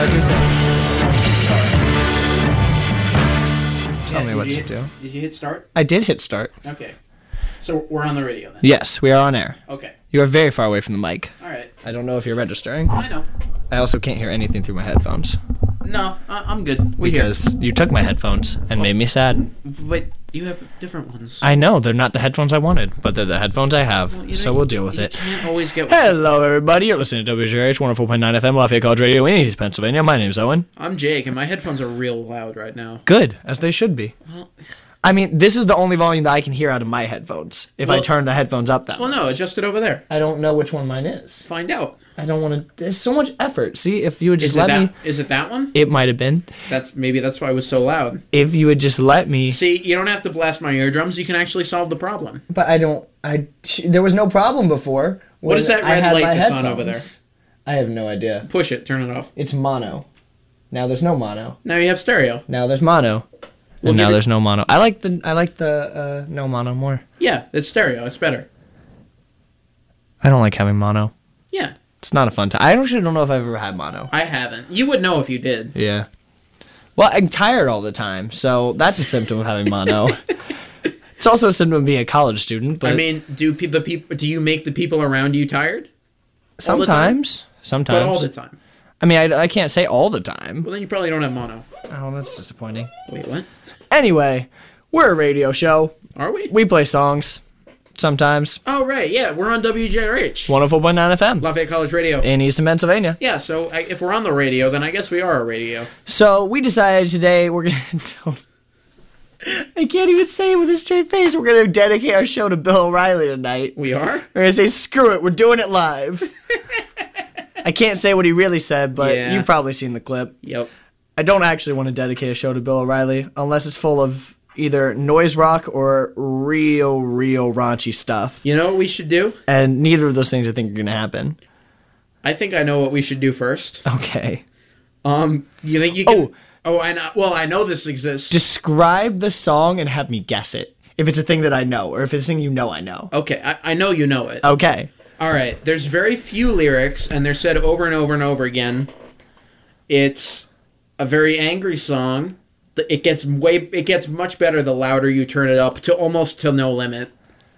how to do things. Tell me what to do. Did you hit start? I did hit start. Okay. So we're on the radio then? Yes, we are on air. Okay. You are very far away from the mic. All right. I don't know if you're registering. I know. I also can't hear anything through my headphones. No, I'm good. Because you took my headphones and made me sad. But you have different ones. I know, they're not the headphones I wanted, but they're the headphones I have, so we'll deal with it. You can't always get... Hello, everybody. You're listening to WGRH 104.9 FM, Lafayette College Radio in East Pennsylvania. My name's Owen. I'm Jake, and my headphones are real loud right now. Good, as they should be. Well... I mean, this is the only volume that I can hear out of my headphones if I turn the headphones up that much. Well, no, adjust it over there. I don't know which one mine is. Find out. I don't want to... There's so much effort. See, if you would just let me... Is it that one? It might have been. Maybe that's why it was so loud. If you would just let me... See, you don't have to blast my eardrums. You can actually solve the problem. But I don't... There was no problem before. What is that red light that's on over there? I have no idea. Push it. Turn it off. It's mono. Now there's no mono. Now you have stereo. Now there's mono. And now there's no mono. I like the no mono more. Yeah, it's stereo. It's better. I don't like having mono. Yeah. It's not a fun time. I actually don't know if I've ever had mono. I haven't. You would know if you did. Yeah. Well, I'm tired all the time, so that's a symptom of having mono. It's also a symptom of being a college student. But I mean, do you make the people around you tired? Sometimes. But all the time. I mean, I can't say all the time. Well, then you probably don't have mono. Oh, that's disappointing. Wait, what? Anyway, we're a radio show. Are we? We play songs. Sometimes. Oh, right. Yeah, we're on WJRH. 104.9 FM. Lafayette College Radio. In Eastern Pennsylvania. Yeah, so if we're on the radio, then I guess we are a radio. So we decided today we're going to... I can't even say it with a straight face. We're going to dedicate our show to Bill O'Reilly tonight. We are? We're going to say, screw it, we're doing it live. I can't say what he really said, but you've probably seen the clip. Yep. I don't actually want to dedicate a show to Bill O'Reilly unless it's full of either noise rock or real raunchy stuff. You know what we should do? And neither of those things I think are going to happen. I think I know what we should do first. Okay. You think you can... I know this exists. Describe the song and have me guess it. If it's a thing that I know, or if it's a thing you know I know. Okay, I know you know it. Okay. All right, there's very few lyrics, and they're said over and over and over again. It's a very angry song. It gets much better the louder you turn it up to almost to no limit.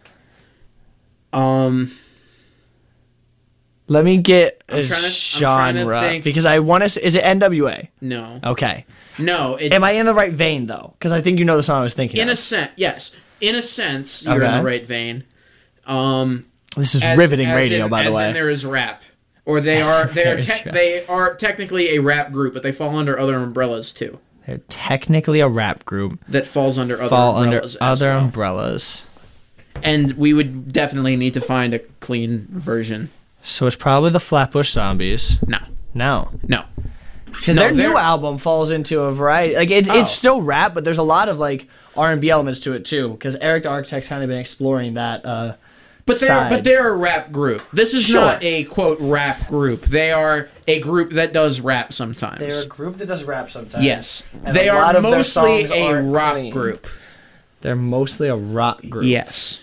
Let me get a genre because I want to. Is it NWA? No. Okay. No. Am I in the right vein though? Because I think you know the song I was thinking. In a sense, yes. In a sense, you're in the right vein. This is riveting radio, by the way. And there is rap, or they are technically a rap group, but they fall under other umbrellas too. They're technically a rap group that falls under other umbrellas. And we would definitely need to find a clean version. So it's probably the Flatbush Zombies. No. Because their new album falls into a variety. Like it's still rap, but there's a lot of like R&B elements to it too. Because Eric the Architect's kind of been exploring that. But they're a rap group. This is not a quote rap group. They are a group that does rap sometimes. They're a group that does rap sometimes. Yes, and they are mostly a rock group. They're mostly a rock group. Yes.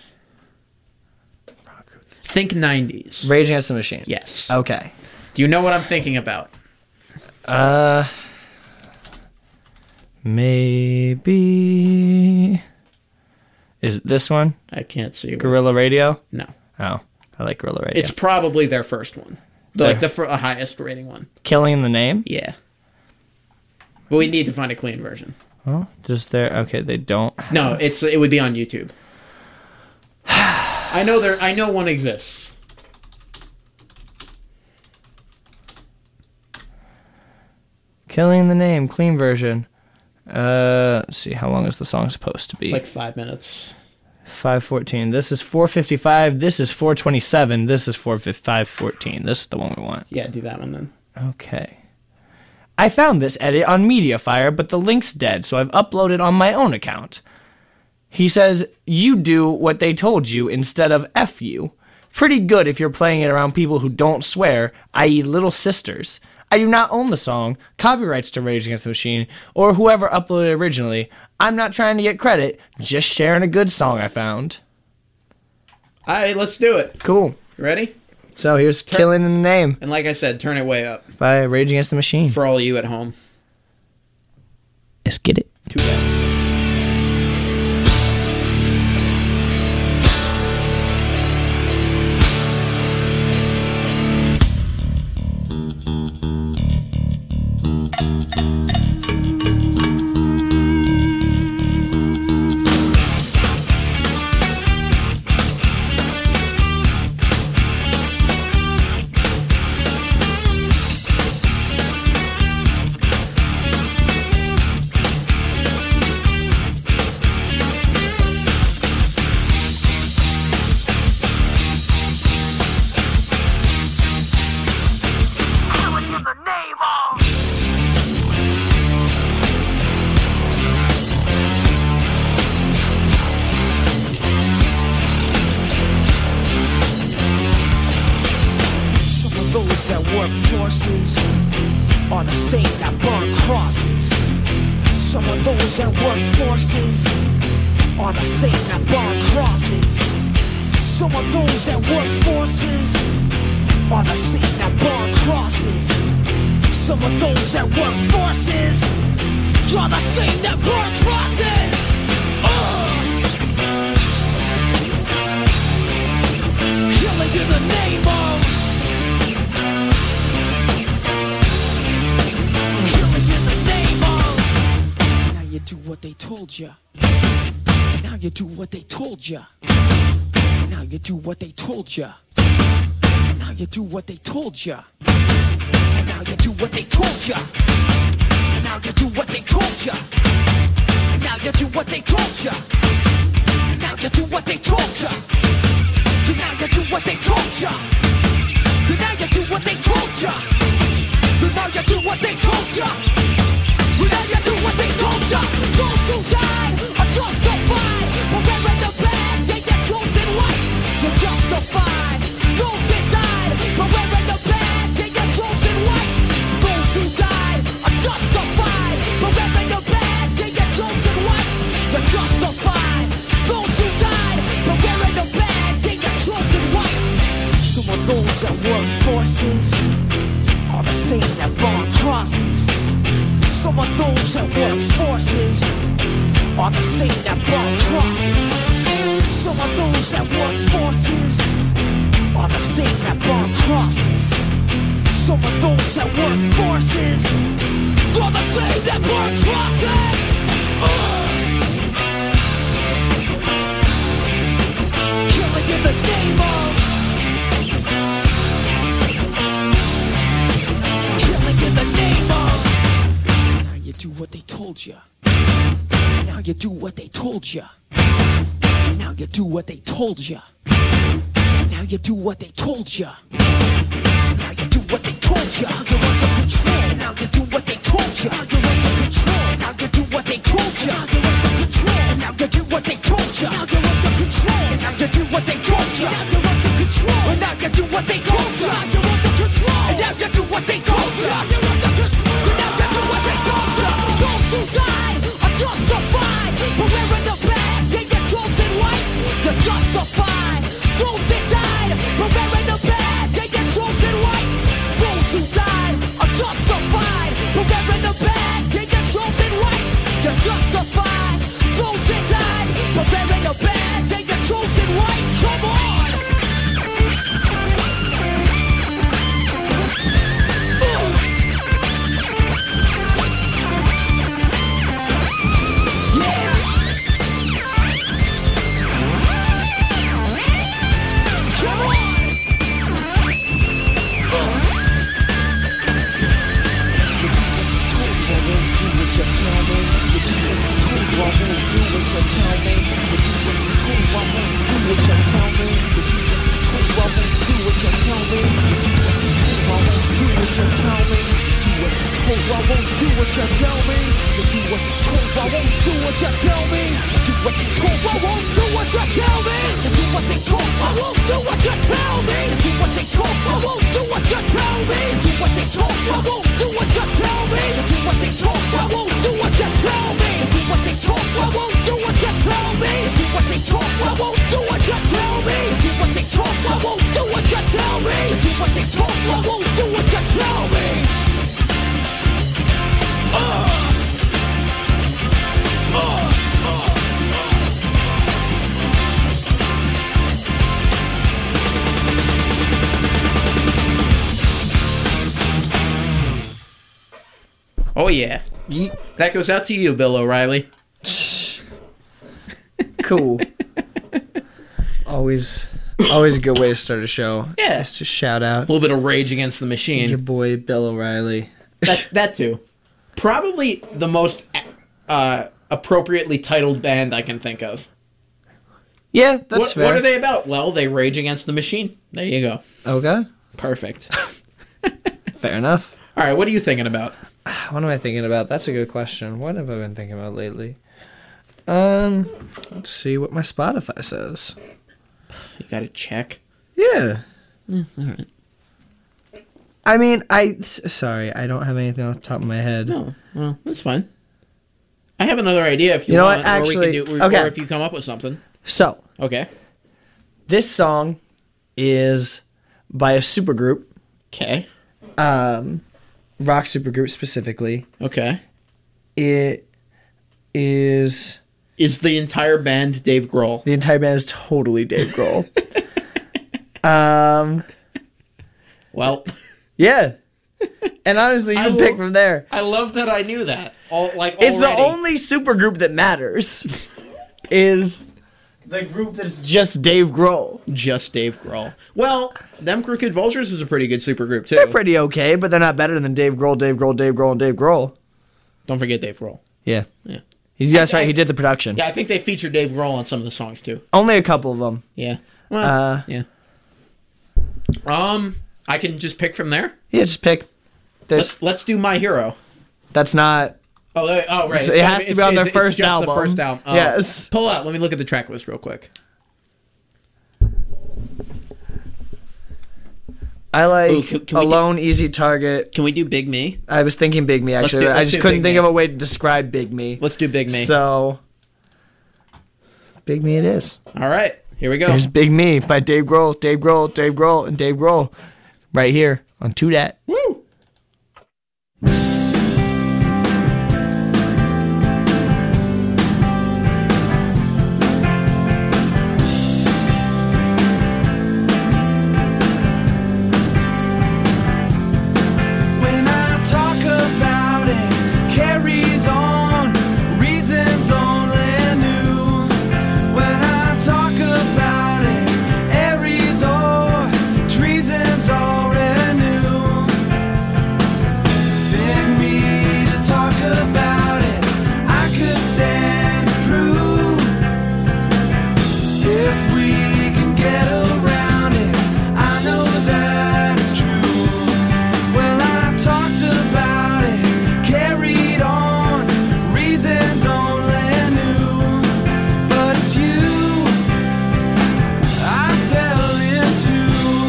Think 90s. Rage Against the Machine. Yes. Okay. Do you know what I'm thinking about? Maybe... Is it this one? I can't see. Guerrilla Radio? No. Oh, I like Guerrilla Radio. It's probably their first one. The highest rating one. Killing in the Name? Yeah. But we need to find a clean version. Oh, okay, they don't. No, it would be on YouTube. I know one exists. Killing in the Name, clean version. Let's see, how long is the song supposed to be? Like 5 minutes. 5:14. This is 4:55. This is 4:27. This is 5:14. This is the one we want. Yeah, do that one then. Okay. I found this edit on Mediafire, but the link's dead, so I've uploaded on my own account. He says, you do what they told you instead of F you. Pretty good if you're playing it around people who don't swear, i.e. Little Sisters. I do not own the song, copyrights to Rage Against the Machine, or whoever uploaded it originally. I'm not trying to get credit, just sharing a good song I found. Alright, let's do it. Cool. You ready? So here's Killing in the Name And like I said, turn it way up by Rage Against the Machine. for all of you at home. Let's get it. Too bad. Work forces are the same that burn crosses. Some of those that work forces are the same that burn crosses. Some of those that work forces are the same that burn crosses. Some of those that work forces are the same that burn crosses. Killing in the name of do what they told ya. Now you do what they told ya. Now you do what they told ya. Now you do what they told ya. And now you do what they told ya. And now you do what they told ya. And now you do what they told ya. And now you do what they told ya. And now you do what they told ya. And now you do what they told ya. And now you do what they told ya. Now you do what they told ya. Those who died are justified. But wearing the badge, yeah, you're chosen white. You're justified. Those that died, but wearing the badge, yeah, you're chosen white. Those who died are justified. But wearing the badge, yeah, you're chosen white. You're justified. Those who died, but wearing the badge, yeah, you're chosen white. Some of those that work forces are the same that burn crosses. Some of those that work forces are the same that burn crosses. Some of those that work forces are the same that burn crosses. Some of those that work forces are the same that burn crosses. Killing in the name of. Killing in the name of. Do what they told ya. Now you do what they told ya. Now you do what they told ya. Now you do what they told ya. Now you do what they told ya. You're under control. And now you do what they told ya. You're under control. And now you do what they told ya. You're under control. And now you do what they told ya. Now you're under control. And now you do what they told ya. Now you're under control. And now you do what they told ya. You're under control. And now you do what they told ya. You're under control. And now you do what they told ya. Those who died are justified. But wearing the badge, yeah, you're chosen white. You're justified. Those that died, but wearing the badge, yeah, you're chosen white. Those who died are justified. But wearing the badge, yeah, you're chosen white. You're justified. Those that died, but wearing the badge, yeah, you're chosen white. Come on. Tell me. Oh, yeah. Yeet. That goes out to you, Bill O'Reilly. Cool. Always a good way to start a show. Yeah. Just to shout out A little bit of Rage Against the your Machine. boy Bill O'Reilly. That too. Probably the most appropriately titled band I can think of. Yeah, that's What, fair. what are they about? Well, they rage against the machine. There you go. Okay, Perfect. fair enough. All right, what are you thinking about? What am I thinking about? That's a good question. What have I been thinking about lately? Let's see what my Spotify says. You got to check. Yeah. All right. I mean, sorry, I don't have anything off the top of my head. No, well, that's fine. I have another idea if you, You know want, what, actually- or we can do, okay. or if you come up with something. So, Okay. this song is by a supergroup, Okay. rock supergroup specifically. Okay. It is... Is the entire band Dave Grohl? The entire band is totally Dave Grohl. Well, Yeah. And honestly, you I can will- pick from there. I love that I knew that. It's the only supergroup that matters. Is the group that's just Dave Grohl. Just Dave Grohl. Well, them Crooked Vultures is a pretty good supergroup too. They're pretty okay, but they're not better than Dave Grohl, Dave Grohl, Dave Grohl, and Dave Grohl. Don't forget Dave Grohl. Yeah. Yeah. That's right. He did the production. Yeah, I think they featured Dave Grohl on some of the songs too. Only a couple of them. Yeah. Well, Yeah. I can just pick from there. Yeah, just pick. Let's do My Hero. That's not... Oh, right. It has to be on their first just album. The first album. Oh. Yes. Pull out. Let me look at the track list real quick. I like Ooh, can we Alone, Easy Target. Can we do Big Me? I was thinking Big Me, actually. I let's just do couldn't Big think Me. of a way to describe Big Me. Let's do Big Me. So, Big Me it is. All right. Here we go. Here's Big Me by Dave Grohl, Dave Grohl, Dave Grohl, and Dave Grohl. Right here on To Dat. Woo! When I talk about it, carries on, reasons only new. When I talk about it, Aries or treason's already new. Beg me to talk about it, I could stand to prove. If we can get around it, I know that it's true. Well, I talked about it, carried on, reasons only new. But it's you I fell into.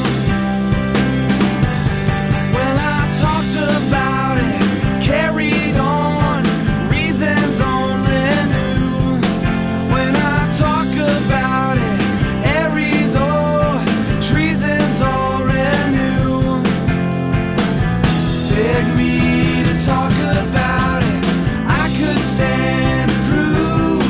Well, I talked about it, carries on, reasons only new. When I talk about it, Aries or treason's already new. Beg me to talk about it, I could stand to prove.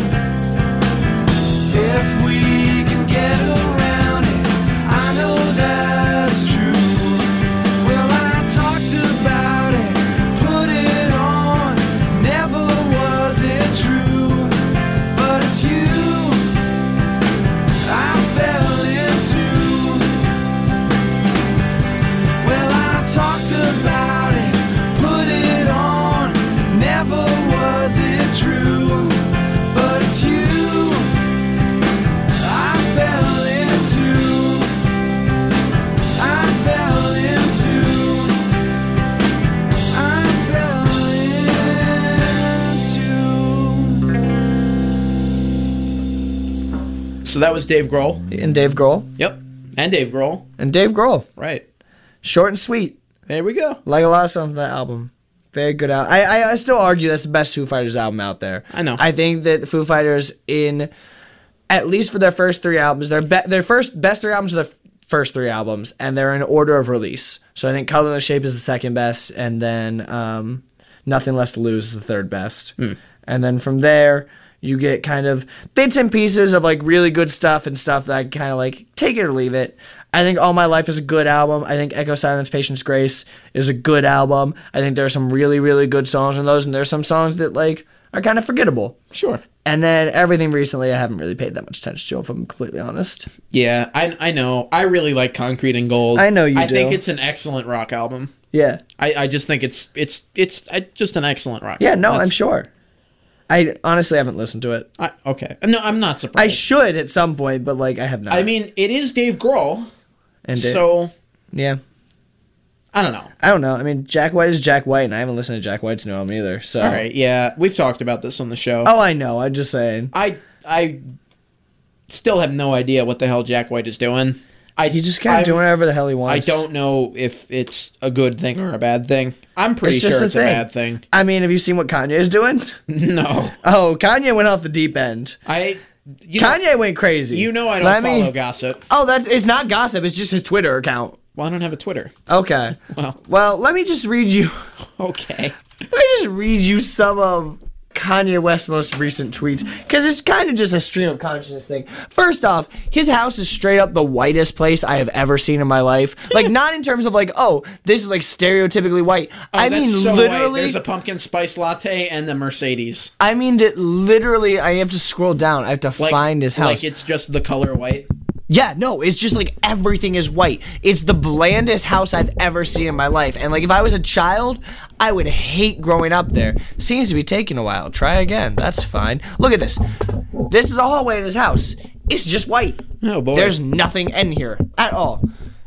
If we can get around it, I know that's true. Well, I talked about it, put it on, never was it true. But it's you I fell into. Well, I talked about it, put it on, never was it true. But it's you I fell into. I fell into. I fell into. So that was Dave Grohl. And Dave Grohl. Yep. And Dave Grohl. And Dave Grohl. Right. Short and sweet. There we go. Like a lot of songs on that album. Very good album. I still argue that's the best Foo Fighters album out there. I know. I think that the Foo Fighters, in at least for their first three albums, their best three albums are the first three albums, and they're in order of release. So I think Colorless Shape is the second best, and then Nothing Left to Lose is the third best. And then from there, you get kind of bits and pieces of like really good stuff and stuff that I kind of like take it or leave it. I think All My Life is a good album. I think Echo, Silence, Patience, Grace is a good album. I think there are some really, really good songs in those, and there's some songs that like are kind of forgettable. Sure. And then everything recently, I haven't really paid that much attention to, if I'm completely honest. Yeah, I know. I really like Concrete and Gold. I know you I do. think it's an excellent rock album. Yeah. I just think it's just an excellent rock. Yeah, album. no, I'm sure. I honestly haven't listened to it. Okay. No, I'm not I surprised. should at some point, but like I have not. I mean, it is Dave Grohl, and so yeah. I don't know. I don't know. I mean, Jack White is Jack White, and I haven't listened to Jack White's new album either. So, All right, yeah, we've talked about this on the show. Oh, I know. I'm just saying. I still have no idea what the hell Jack White is doing. He just kind of doing whatever the hell he I wants. don't know if it's a good thing or a bad thing. I'm pretty It's just sure a it's a thing. bad thing. I mean, have you seen what Kanye is doing? No, Oh, Kanye went off the deep end. Kanye went crazy. You know I don't Let follow me- gossip. Oh, it's not gossip. It's just his Twitter account. Well, I don't have a Twitter. Okay. Well, let me just read you. Okay. Let me just read you some of Kanye West's most recent tweets, because it's kind of just a stream of consciousness thing. First off, his house is straight up the whitest place I have ever seen in my life. Like, not in terms of like, oh, this is like stereotypically white. I That's mean, so white. literally. There's a pumpkin spice latte and the Mercedes. I mean that literally. I have to scroll down. I have to find his house. Like it's just the color white. Yeah, no, it's just like everything is white. It's the blandest house I've ever seen in my life. And like if I was a child, I would hate growing up there. Seems to be taking a while. Try again. That's fine. Look at this. This is a hallway in his house. It's just white. Oh boy. There's nothing in here at all.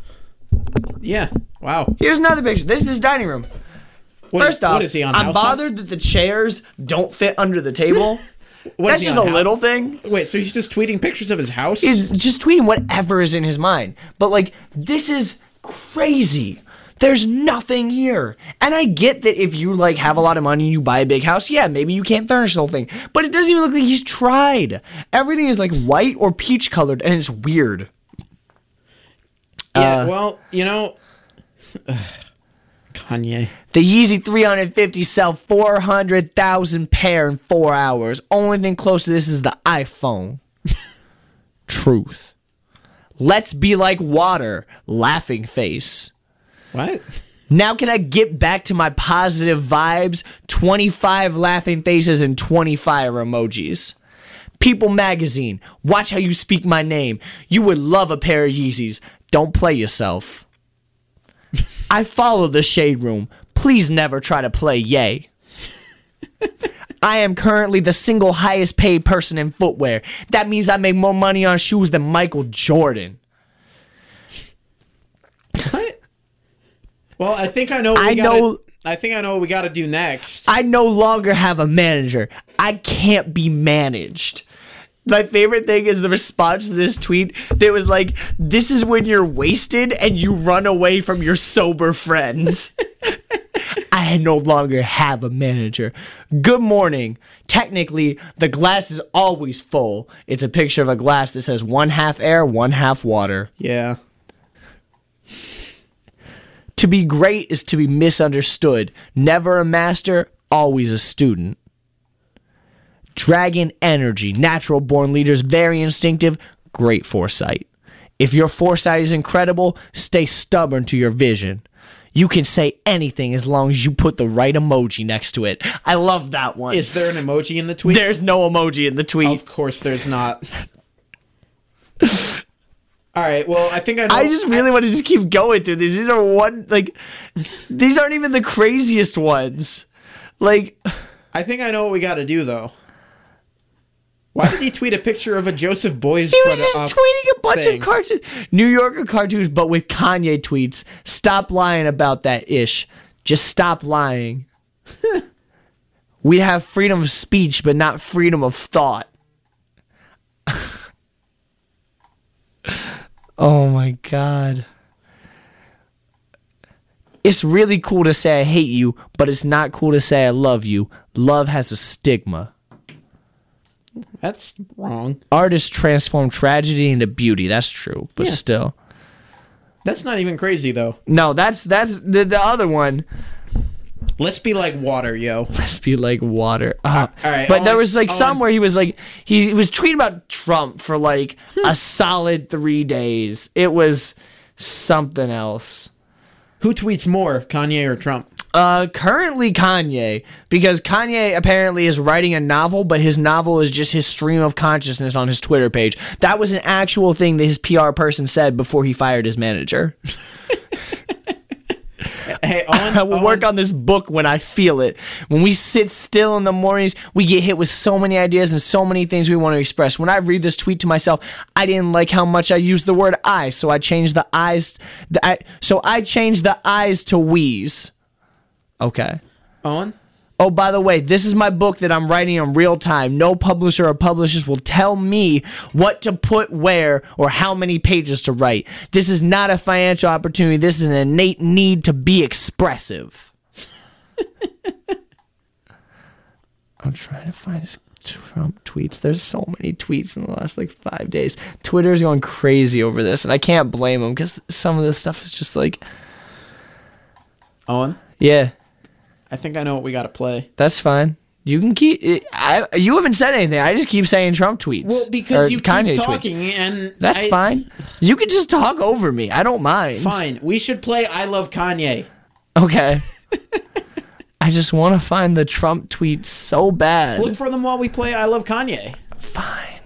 Yeah. Wow. Here's another picture. This is his dining room. First off, what is he on I'm House bothered that the chairs don't fit under the table. What That's is he just on a House? little thing. Wait, so he's just tweeting pictures of his house? Is just tweeting whatever is in his mind. But like, this is crazy. There's nothing here. And I get that if you like have a lot of money and you buy a big house, yeah, maybe you can't furnish the whole thing. But it doesn't even look like he's tried. Everything is like white or peach colored, and it's weird. Yeah, well, you know, Kanye. The Yeezy 350 sell 400,000 pair in 4 hours. Only thing close to this is the iPhone. Truth. Let's be like water. Laughing face. What? Now can I get back to my positive vibes? 25 laughing faces and 20 fire emojis. People Magazine. Watch how you speak my name. You would love a pair of Yeezys. Don't play yourself. I follow the Shade Room. Please never try to play Ye. I am currently the single highest paid person in footwear. That means I make more money on shoes than Michael Jordan. What? Well, I think I know. I think I know what we got to do next. I no longer have a manager. I can't be managed. My favorite thing is the response to this tweet that was like, this is when you're wasted and you run away from your sober friends. I no longer have a manager. Good morning. Technically, the glass is always full. It's a picture of a glass that says 1/2 air, 1/2 water. Yeah. To be great is to be misunderstood. Never a master, always a student. Dragon energy, natural born leaders, very instinctive, great foresight. If your foresight is incredible, stay stubborn to your vision. You can say anything as long as you put the right emoji next to it. I love that one. Is there an emoji in the tweet? There's no emoji in the tweet. Of course there's not. All right, well, I think I know. I just really want to just keep going through these. These are these aren't even the craziest ones. Like, I think I know what we got to do, though. Why did he tweet a picture of a Joseph Boys? he was just tweeting a bunch thing? of cartoons. New Yorker cartoons, but with Kanye tweets. Stop lying about that ish. Just stop lying. We have freedom of speech, but not freedom of thought. Oh my God. It's really cool to say I hate you, but it's not cool to say I love you. Love has a stigma. That's wrong. Artists transform tragedy into beauty. That's true, but Yeah. still. That's not even crazy, though. No, that's the other one. Let's be like water, yo. Let's be like water. All right, But there Owen- was like Owen- some where he was like he was tweeting about Trump for like a solid 3 days. It was something else. Who tweets more, Kanye or Trump? Currently Kanye, because Kanye apparently is writing a novel, but his novel is just his stream of consciousness on his Twitter page. That was an actual thing that his PR person said before he fired his manager. Hey, I will work on this book when I feel it. When we sit still in the mornings, we get hit with so many ideas and so many things we want to express. When I read this tweet to myself, I didn't like how much I used the word I, so I changed the eyes. I changed the eyes to we's. Okay. Owen? Oh, by the way, this is my book that I'm writing in real time. No publisher or publishers will tell me what to put where or how many pages to write. This is not a financial opportunity. This is an innate need to be expressive. I'm trying to find his Trump tweets. There's so many tweets in the last 5 days. Twitter's going crazy over this, and I can't blame him because some of this stuff is just Owen? Yeah. I think I know what we got to play. That's fine. You can keep. You haven't said anything. I just keep saying Trump tweets. Well, because you Kanye keep talking, tweets. and That's fine. You can just talk over me. I don't mind. Fine. We should play I Love Kanye. Okay. I just want to find the Trump tweets so bad. Look for them while we play I Love Kanye. Fine.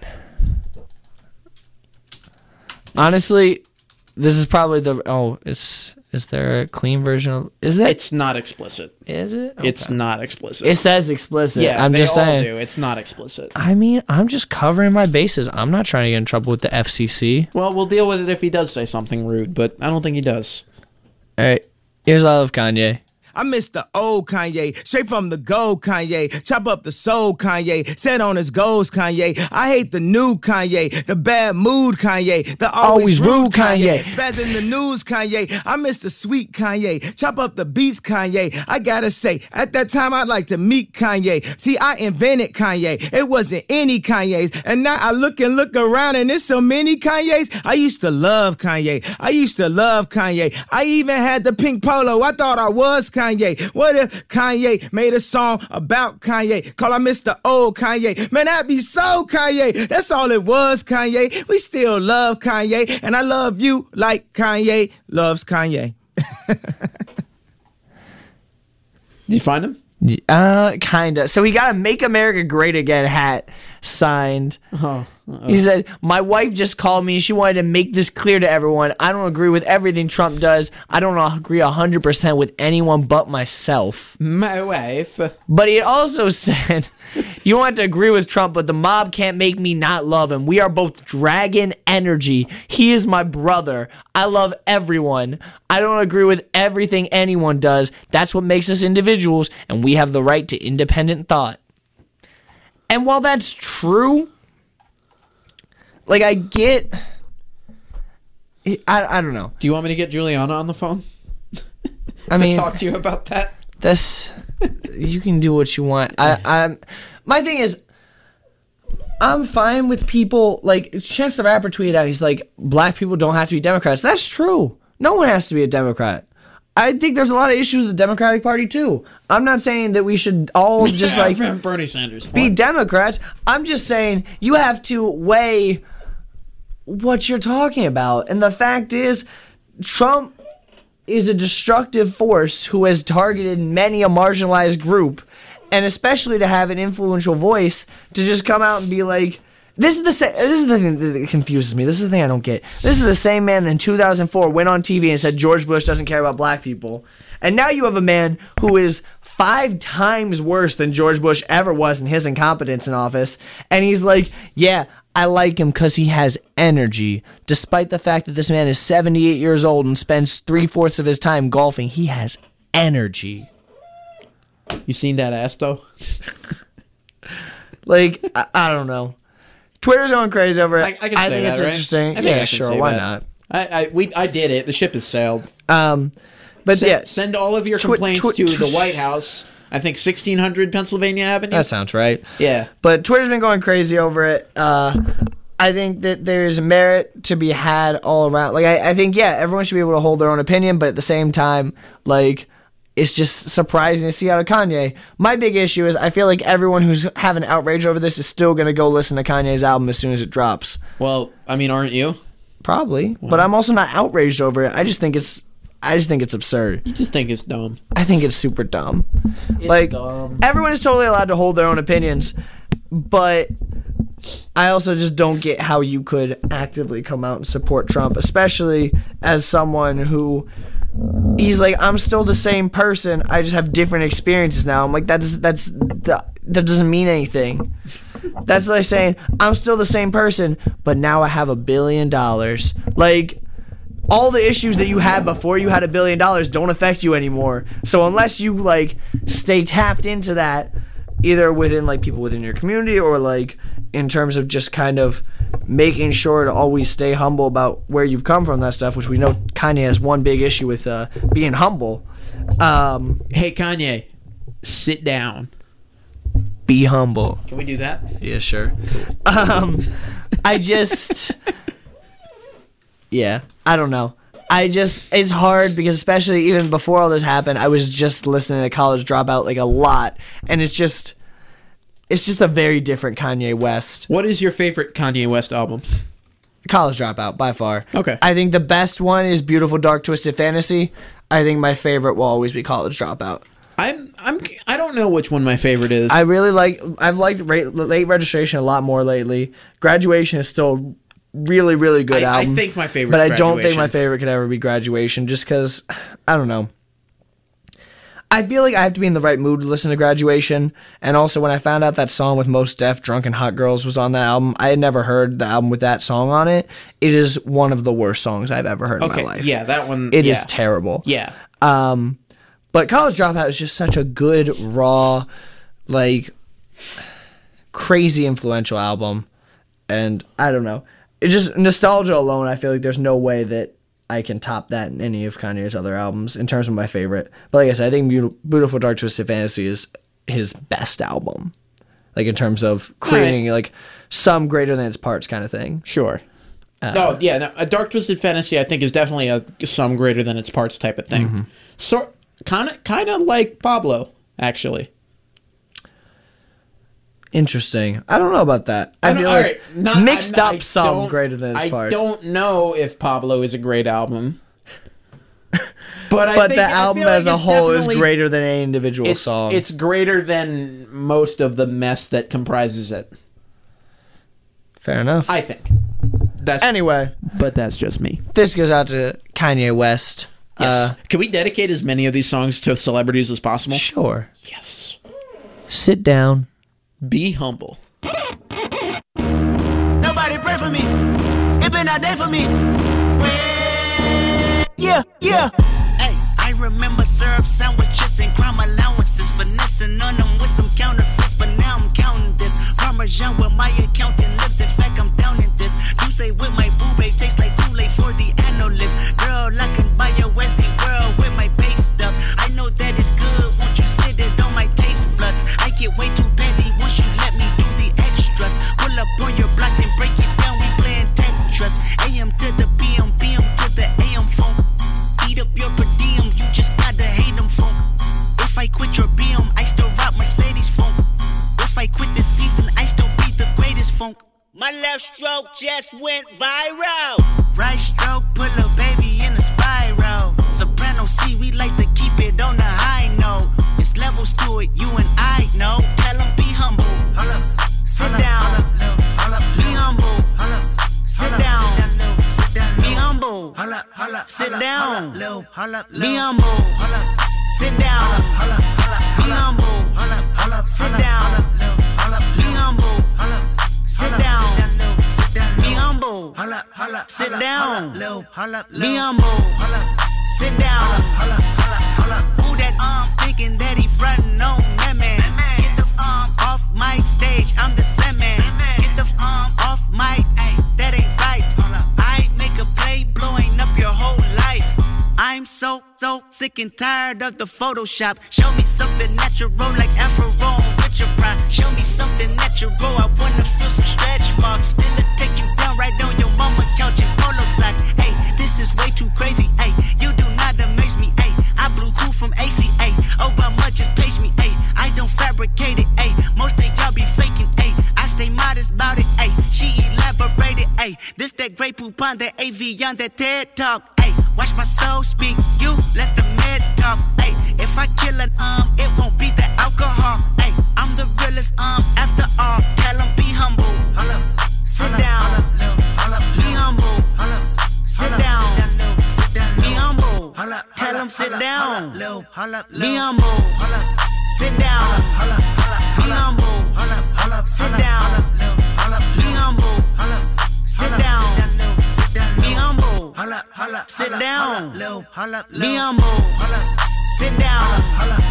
Honestly, this is probably the. Oh, Is there a clean version of? Is that? It's not explicit. Is it? Okay. It's not explicit. It says explicit. Yeah, I'm they just all saying. do. It's not explicit. I mean, I'm just covering my bases. I'm not trying to get in trouble with the FCC. Well, we'll deal with it if he does say something rude, but I don't think he does. All right. Here's I Love Kanye. I miss the old Kanye, straight from the gold Kanye, chop up the soul Kanye, set on his goals Kanye. I hate the new Kanye, the bad mood Kanye, the always rude Kanye, spaz in the news Kanye. I miss the sweet Kanye, chop up the beats Kanye. I gotta say, at that time I'd like to meet Kanye. See, I invented Kanye, it wasn't any Kanye's, and now I look around and there's so many Kanye's. I used to love Kanye, I even had the pink polo, I thought I was Kanye. What if Kanye made a song about Kanye? Call I Mr. Old Kanye. Man, that'd be so Kanye. That's all it was, Kanye. We still love Kanye, and I love you like Kanye loves Kanye. Did you find him? Kinda. So he got a Make America Great Again hat signed. He said, my wife just called me. She wanted to make this clear to everyone. I don't agree with everything Trump does. I don't agree 100% with anyone but myself. My wife. But he also said, you don't have to agree with Trump, but the mob can't make me not love him. We are both dragon energy. He is my brother. I love everyone. I don't agree with everything anyone does. That's what makes us individuals, and we have the right to independent thought. And while that's true, I get... I don't know. Do you want me to get Juliana on the phone? I mean, talk to you about that? That's... You can do what you want. My thing is, I'm fine with people... Chance the Rapper tweeted out, he's like, black people don't have to be Democrats. That's true. No one has to be a Democrat. I think there's a lot of issues with the Democratic Party, too. I'm not saying that we should all just, Bernie Sanders. be Democrats. I'm just saying you have to weigh what you're talking about. And the fact is, Trump is a destructive force who has targeted many a marginalized group, and especially to have an influential voice to just come out and be like, this is the thing that confuses me. This is the thing I don't get. This is the same man that in 2004 went on TV and said George Bush doesn't care about black people. And now you have a man who is 5 times worse than George Bush ever was in his incompetence in office. And he's like, yeah, I like him because he has energy. Despite the fact that this man is 78 years old and spends 3/4 of his time golfing, he has energy. You seen that ass, though? I don't know. Twitter's going crazy over it. I can say think that, it's right? interesting. I think I can sure. say Why that. not? I did it. The ship has sailed. Send all of your complaints to the White House. I think 1600 Pennsylvania Avenue. That sounds right. Yeah. But Twitter's been going crazy over it. I think that there's merit to be had all around. I think, everyone should be able to hold their own opinion, but at the same time, it's just surprising to see out of Kanye. My big issue is I feel like everyone who's having outrage over this is still going to go listen to Kanye's album as soon as it drops. Well, I mean, aren't you? Probably, but I'm also not outraged over it. I just think it's absurd. You just think it's dumb. I think it's super dumb. It's dumb. Everyone is totally allowed to hold their own opinions, but I also just don't get how you could actively come out and support Trump, especially as someone who he's like, I'm still the same person. I just have different experiences now. I'm like, that doesn't mean anything. That's like saying I'm still the same person, but now I have $1 billion. Like, all the issues that you had before you had $1 billion don't affect you anymore. So unless you like stay tapped into that, either within like people within your community or like in terms of just kind of making sure to always stay humble about where you've come from, that stuff, which we know Kanye has one big issue with being humble. Hey, Kanye, sit down. Be humble. Can we do that? Yeah, sure. I just... Yeah, I don't know. It's hard because especially even before all this happened, I was just listening to College Dropout like a lot, and it's just a very different Kanye West. What is your favorite Kanye West album? College Dropout, by far. Okay. I think the best one is Beautiful Dark Twisted Fantasy. I think my favorite will always be College Dropout. I don't know which one my favorite is. I've liked Late Registration a lot more lately. Graduation is still really, really good album. I think my favorite, but I don't think my favorite could ever be Graduation, just because I don't know. I feel like I have to be in the right mood to listen to Graduation, and also when I found out that song with Mos Def, Drunken Hot Girls, was on that album, I had never heard the album with that song on it. It is one of the worst songs I've ever heard in my life. Yeah, that one. It is terrible. Yeah. But College Dropout is just such a good, raw, like, crazy influential album, and I don't know. It's just nostalgia alone. I feel like there's no way that I can top that in any of Kanye's other albums in terms of my favorite. But like I said, I think Beautiful Dark Twisted Fantasy is his best album, like in terms of creating like some greater than its parts kind of thing. Sure. A Dark Twisted Fantasy I think is definitely a some greater than its parts type of thing. Mm-hmm. So kind of like Pablo, actually. Interesting. I don't know about that. I feel like mixed up some greater than its parts. I don't know if Pablo is a great album. But the album as a whole is greater than any individual song. It's greater than most of the mess that comprises it. Fair enough. I think. Anyway. But that's just me. This goes out to Kanye West. Yes. Can we dedicate as many of these songs to celebrities as possible? Sure. Yes. Sit down. Be humble. Nobody pray for me. It been a day for me. Yeah. Hey, I remember syrup sandwiches and crime allowances, finessing on them with some counterfeits, but now I'm counting this. Parmesan where my accountant lives. In fact, I'm down in this. You say with my boobay tastes like Kool-Aid for the analyst. Girl, I can buy your Westie world with my base stuff. I know that it's good. Won't you sit it on my taste buds? I get way too petty. Pull up on your block and break it down, we playing Tetris. AM to the PM, PM to the AM phone. Eat up your per diem, you just gotta hate them phone. If I quit your BM, I still rock Mercedes phone. If I quit this season, I still be the greatest funk. My left stroke just went viral. Right stroke, put a baby in a spiral. Soprano C, we like to keep it on the high note. It's levels to it, you and I know. Tell them be humble. Sit down. Be humble. Sit down. Be humble. Sit down. Be humble. Sit down. Be humble. Sit down. Be humble. Sit down. Be humble. Sit down. Be humble. Sit down. Who that thinking that he frontin' on that man? Get the off my stage, I'm the same man. Get the off my, that ain't right. I make a play blowing up your whole life. I'm so sick and tired of the Photoshop. Show me something natural like Afro with your pride. Show me something natural, I wanna feel some stretch marks. Still take you down right on your mama couch in polo socks. Hey, this is way too crazy. Hey, you do not amaze me. Hey, I blew cool from ACA. Obama just page me. Hey, I don't fabricate it. Hey, most of y'all be faking. Hey, I stay modest about it. Hey, she elaborated. Hey, This that Grey Poupon, that AV on that TED Talk. Ay, watch my soul speak, you let the meds talk. Ay, if I kill it, it won't be the alcohol. Ay, I'm the realest, after all. Tell 'em be humble. Sit down. Be humble. Sit down. Be humble. Tell 'em sit down. Be humble. Sit down. Be humble. Sit down. Be humble. Sit down. Be humble. Sit down. Be humble. Sit down.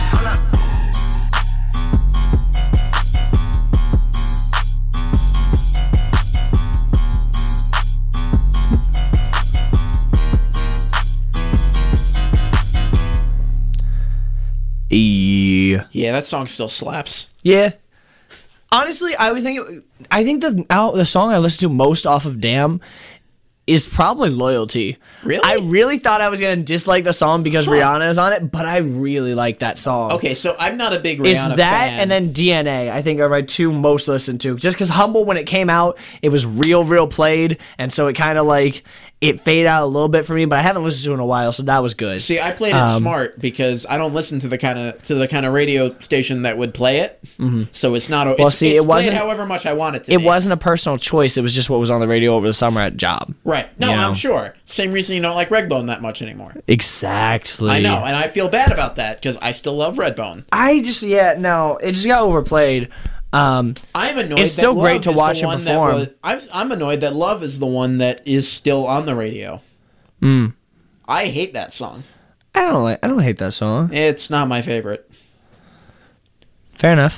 Yeah, that song still slaps. Yeah. Honestly, I think the song I listen to most off of Damn is probably Loyalty. Really? I really thought I was going to dislike the song because Rihanna is on it, but I really like that song. Okay, so I'm not a big Rihanna It's that fan. and then DNA, I think, are my two most listened to. Just because Humble, when it came out, it was real played, and so it kind of like, it faded out a little bit for me, but I haven't listened to it in a while, so that was good. See, I played it smart because I don't listen to the kind of radio station that would play it. Mm-hmm. So it's not. Well, see, it's it wasn't played however much I want it to. It be. wasn't a personal choice. It was just what was on the radio over the summer at job. Right. No, You know? I'm sure. Same reason you don't like Redbone that much anymore. Exactly. I know, and I feel bad about that because I still love Redbone. It just got overplayed. I'm annoyed. It's still that great Love to is watch the him one perform. that I'm annoyed that Love is the one that is still on the radio. I hate that song. I don't hate that song. It's not my favorite. Fair enough.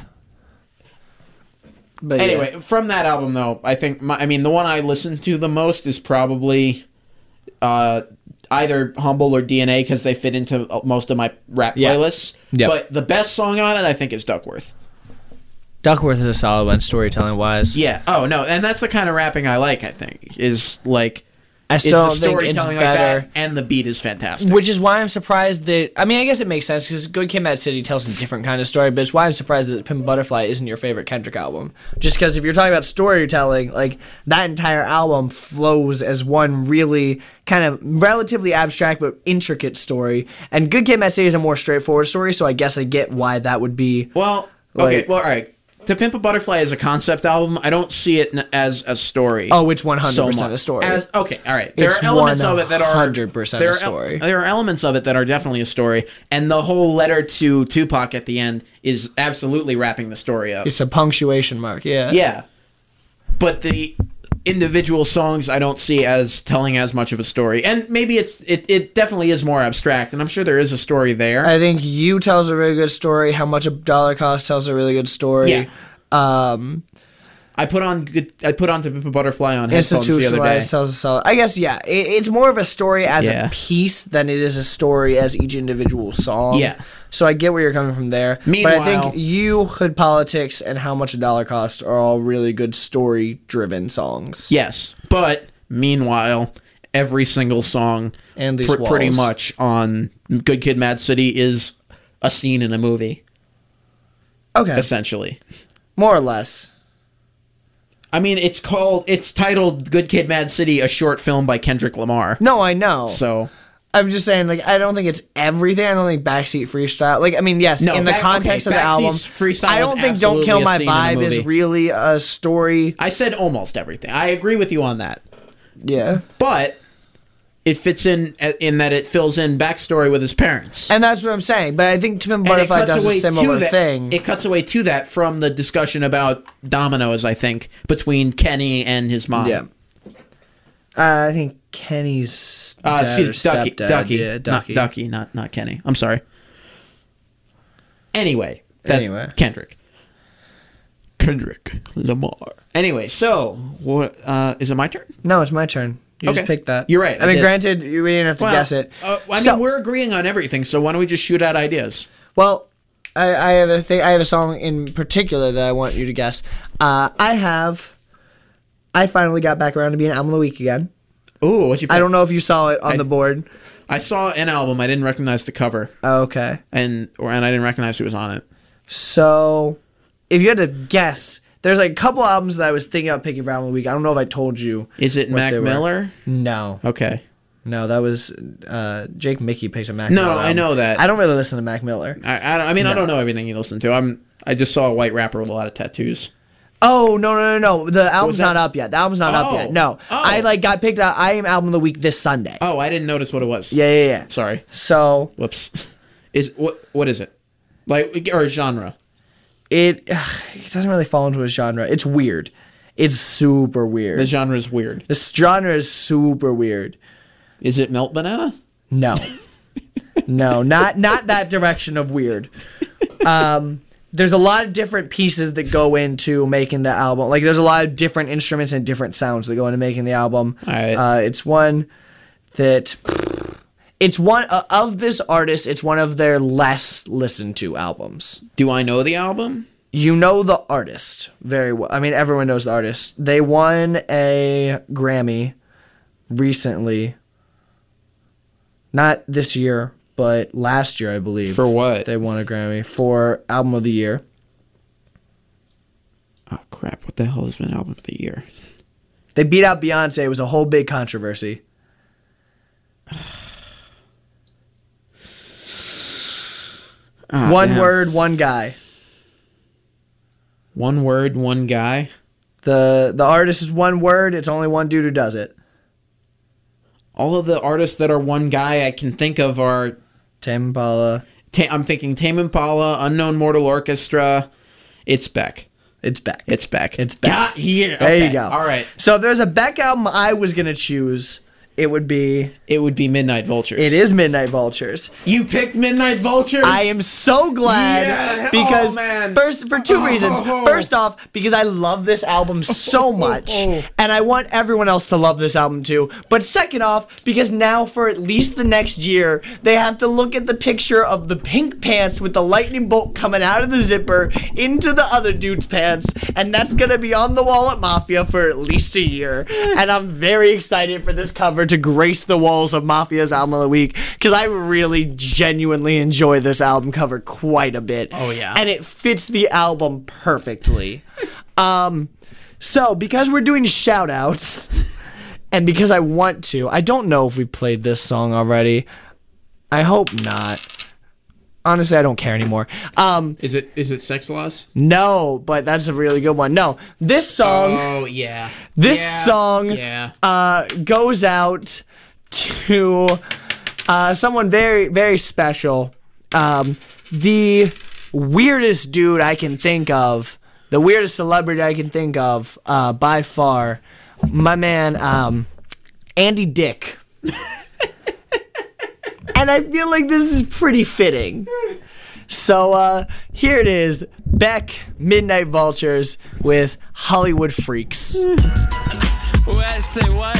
But Anyway, from that album though, I think the one I listen to the most is probably either Humble or DNA because they fit into most of my rap playlists. Yep. But the best song on it, I think, is Duckworth. Duckworth is a solid one, storytelling wise. Yeah. Oh no, and that's the kind of rapping I like. I think is like. I It's still the think it's storytelling better. like that, and the beat is fantastic. Which is why I'm surprised that... I mean, I guess it makes sense, because Good Kid, Mad City tells a different kind of story, but it's why I'm surprised that Pimp a Butterfly isn't your favorite Kendrick album. Just because if you're talking about storytelling, like, that entire album flows as one really kind of relatively abstract but intricate story. And Good Kid, Mad City is a more straightforward story, so I guess I get why that would be... Well, Like- okay, well, all right. To Pimp a Butterfly is a concept album. I don't see it as a story. Oh, it's 100% so much. a story. Okay, all right. There It's are elements of it that are 100% there a are story. There are elements of it that are definitely a story, and the whole letter to Tupac at the end is absolutely wrapping the story up. It's a punctuation mark, yeah. Yeah, but the individual songs I don't see as telling as much of a story, and maybe it definitely is more abstract, and I'm sure there is a story there. I think You tells a really good story. How Much a Dollar Costs tells a really good story. Yeah. I put on To Pimp a Butterfly on headphones the other day. Institutionalized tells a solid. I guess it's more of a story as Yeah. a piece than it is a story as each individual song. Yeah. So I get where you're coming from there. But I Meanwhile- think You, Hood Politics, and How Much a Dollar Costs are all really good story-driven songs. Yes, but meanwhile, every single song And These pretty Walls. much on Good Kid, Mad City is a scene in a movie, Okay. essentially. More or less. I mean, it's titled Good Kid, Mad City, a short film by Kendrick Lamar. No, I know. So, I'm just saying, like, I don't think it's everything. I don't think Backseat Freestyle. Like, I mean, yes, No, in the context of the Backseat album, Freestyle I don't is think Don't Kill absolutely a My scene in a Vibe is movie. really a story. I said almost everything. I agree with you on that. Yeah. But it fits in that it fills in backstory with his parents. And that's what I'm saying. But I think Tim and And it Butterfly cuts does a away similar to that- thing. It cuts away to that from the discussion about dominoes, I think, between Kenny and his mom. Yeah. I think Kenny's dad or Ducky. stepdad. Ducky. Yeah, Ducky. Not Ducky, not Kenny. I'm sorry. Anyway, that's Kendrick Lamar. Anyway, so what is it my turn? No, it's my turn. You just Okay. picked that. You're right, I I mean, did. granted, we didn't have to guess it. I mean, So- we're agreeing on everything, so why don't we just shoot out ideas? Well, I have a thing. I have a song in particular that I want you to guess. I finally got back around to being Album of the Week again. Ooh, what you? I don't know if you saw it on the board. I saw an album. I didn't recognize the cover, Okay. and I didn't recognize who was on it. So, if you had to guess, there's like a couple albums that I was thinking about picking for album of the week. I don't know if I told you. Is it what Mac they were. Miller? No. Okay. No, that was Jake Mickey picks a Mac No, Miller I album. know that. I don't really listen to Mac Miller. I mean, I don't know everything you listen to. I just saw a white rapper with a lot of tattoos. Oh, no. The album's that? not up yet. The album's not up yet. No. Oh. I like got picked out. I am album of the week this Sunday. Oh, I didn't notice what it was. Yeah. Sorry. So Whoops. What is it? Like, or genre? it doesn't really fall into a genre. It's weird. It's super weird. The genre is weird. This genre is super weird. Is it Melt Banana? No. No, not that direction of weird. There's a lot of different pieces that go into making the album. Like, there's a lot of different instruments and different sounds that go into making the album. All right. It's one of this artist. It's one of their less listened to albums. Do I know the album? You know the artist very well. I mean, everyone knows the artist. They won a Grammy recently. Not this year, but last year, I believe. For what? They won a Grammy for Album of the Year. Oh, crap. What the hell has been Album of the Year? They beat out Beyonce. It was a whole big controversy. One damn. word, one guy. One word, one guy. The artist is one word. It's only one dude who does it. All of the artists that are one guy I can think of are... Tame Impala. I'm thinking Tame Impala, Unknown Mortal Orchestra. It's Beck. It's Beck. It's Beck. It's Beck. Got here. There Okay. you go. All right. So if there's a Beck album I was going to choose, it would be... It would be Midnight Vultures. It is Midnight Vultures. You picked Midnight Vultures? I am so glad Yeah. because Oh, man. first for two reasons. First off, because I love this album so much and I want everyone else to love this album too. But second off, because now for at least the next year, they have to look at the picture of the pink pants with the lightning bolt coming out of the zipper into the other dude's pants, and that's going to be on the wall at Mafia for at least a year. And I'm very excited for this cover to grace the walls of Mafia's album of the week, because I really genuinely enjoy this album cover quite a bit. Oh, yeah. And it fits the album perfectly. So because we're doing shout outs and because I want to, I don't know if we played this song already. I hope not. Honestly, I don't care anymore. Is it Sex Laws? No, but that's a really good one. No, this song. Oh, yeah. This Yeah. song Yeah. goes out to someone very, very special. The weirdest dude I can think of, the weirdest celebrity I can think of, by far, my man, Andy Dick. And I feel like this is pretty fitting. So here it is, Beck, Midnight Vultures with Hollywood Freaks. What? Say what?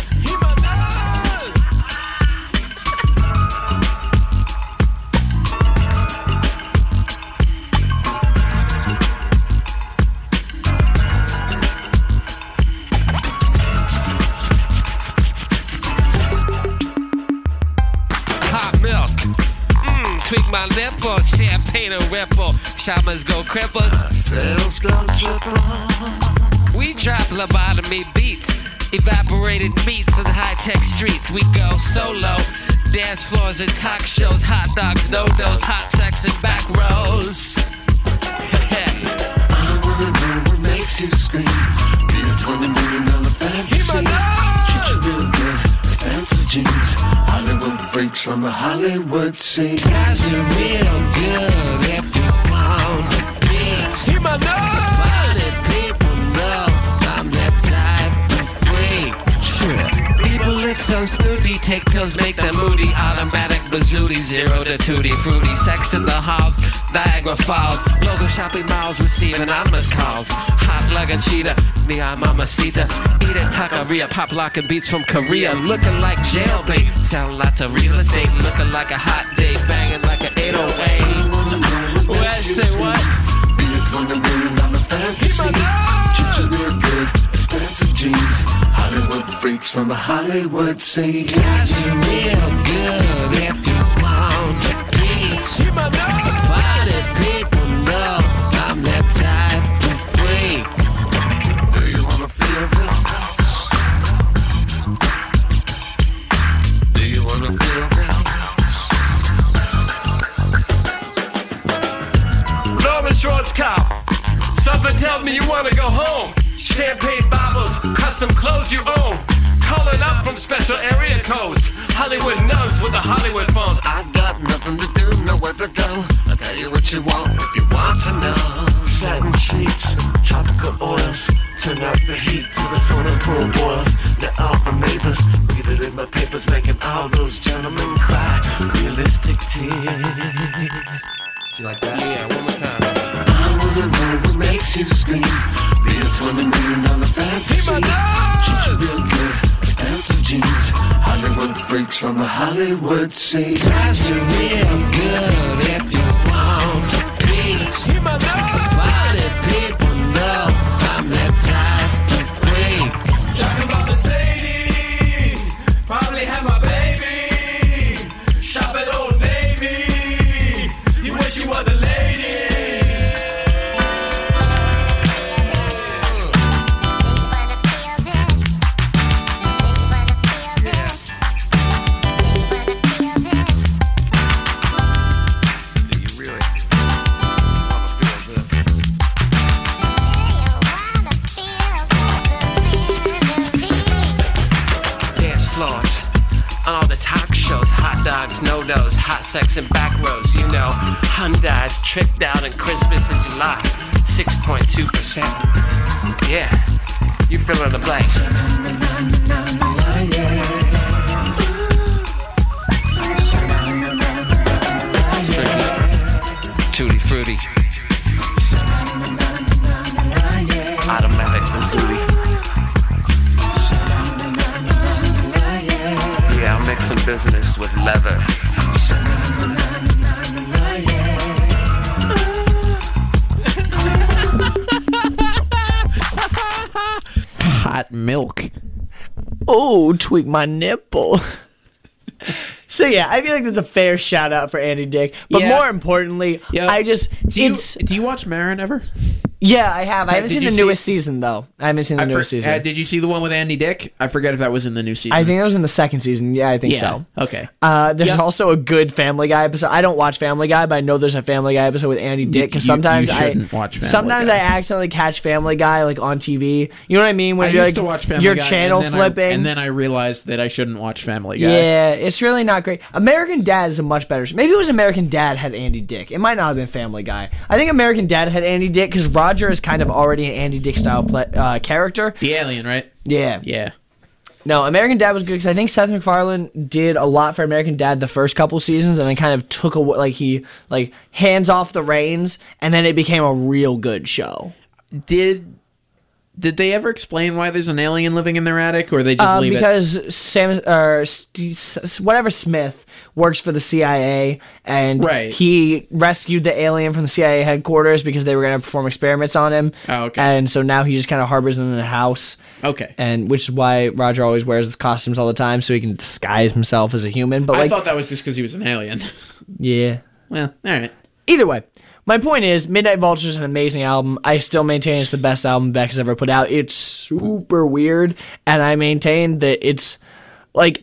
Hot milk. Tweak my nipple, champagne and ripple. Shamans go cripple. Sales go triple. We drop lobotomy beats, evaporated meats on high-tech streets. We go solo, dance floors and talk shows, hot dogs, no-dos, hot sex and back rows. I wanna know what makes you scream. Be a $20 million fantasy. Treat you real good, expensive jeans. Hollywood freaks from the Hollywood scene. Guys are real good if you want the peace. Hear my nose. Funny people know I'm that type of freak. People look so snooty, take pills, make them moody. Automatic bazooty, 0 to 2D fruity. Sex in the halls, Niagara Falls. Local shopping malls, receive anonymous calls. Hot like a cheetah, neon mamacita. Eat a taqueria, pop locking beats from Korea. Looking like jailbait, sound like a real estate. Looking like a hot date, banging like an 808. What? Say what? Be a $20 million fantasy. Treat you real good, expensive jeans. Hollywood freaks from the Hollywood scene. Guys are real good if you want the peace. Hear my nose. Funny people know I'm that type of freak. Schwarzkopf. Something tells me you wanna go home. Champagne bottles, custom clothes you own. Calling up from special area codes. Hollywood nuns with the Hollywood phones. I got nothing to do, nowhere to go. I'll tell you what you want if you want to know. Satin sheets, tropical oils. Turn up the heat till the swimming pool boils. Let all the neighbors read it in my papers, making all those gentlemen cry. Realistic tears. You like that? Yeah, one more time. I wanna know what makes you scream. Be a $20 million fantasy. Treat you real good, expensive jeans. Hollywood freaks from the Hollywood scene. Drives you real good if you want a piece. Why do people know I'm that type of freak? Talking about Mercedes, probably have my baby. Shop at Old Navy, you wish you was a lady. Do you really wanna feel this? Dance floors, on all the talk shows, hot dogs, no-dos, hot sex and back rows, you know, Hyundai's tricked out in Christmas in July, 6.2%. Yeah, you fill in the blanks. Tutti frutti. Automatic Bazooty. Yeah, I'm mixing business with leather. Hot milk. Oh, tweak my nipple. So yeah, I feel like that's a fair shout out for Andy Dick. But Yeah. more importantly, Yeah. I just Do you watch Marin ever? yeah, I have. I haven't Did seen you the see- newest season though. I haven't seen the newest season. Did you see the one with Andy Dick? I forget if that was in the new season. I think that was in the second season. Yeah, I think Yeah. so. Okay. There's Yep. also a good Family Guy episode. I don't watch Family Guy, but I know there's a Family Guy episode with Andy Dick because you sometimes shouldn't watch Family sometimes Guy. I accidentally catch Family Guy like on TV. You know what I mean? When I you're used like to watch Family you're Guy, channel and then flipping. and then I realized that I shouldn't watch Family Guy. Yeah, it's really not great. American Dad is a much better. Maybe it was American Dad had Andy Dick. It might not have been Family Guy. I think American Dad had Andy Dick because Roger is kind of already an Andy Dick style character. The alien, right? Yeah. Yeah. No, American Dad was good because I think Seth MacFarlane did a lot for American Dad the first couple seasons, and then kind of took away, like he like hands off the reins, and then it became a real good show. Did they ever explain why there's an alien living in their attic, or they just leave it? Because Sam or whatever Smith works for the CIA, and Right. he rescued the alien from the CIA headquarters because they were going to perform experiments on him. Oh, okay. And so now he just kind of harbors them in the house. Okay. And which is why Roger always wears the costumes all the time so he can disguise himself as a human. But I like, thought that was just because he was an alien. yeah. Well, all right. Either way, my point is, Midnight Vulture is an amazing album. I still maintain it's the best album Beck has ever put out. It's super weird, and I maintain that it's like,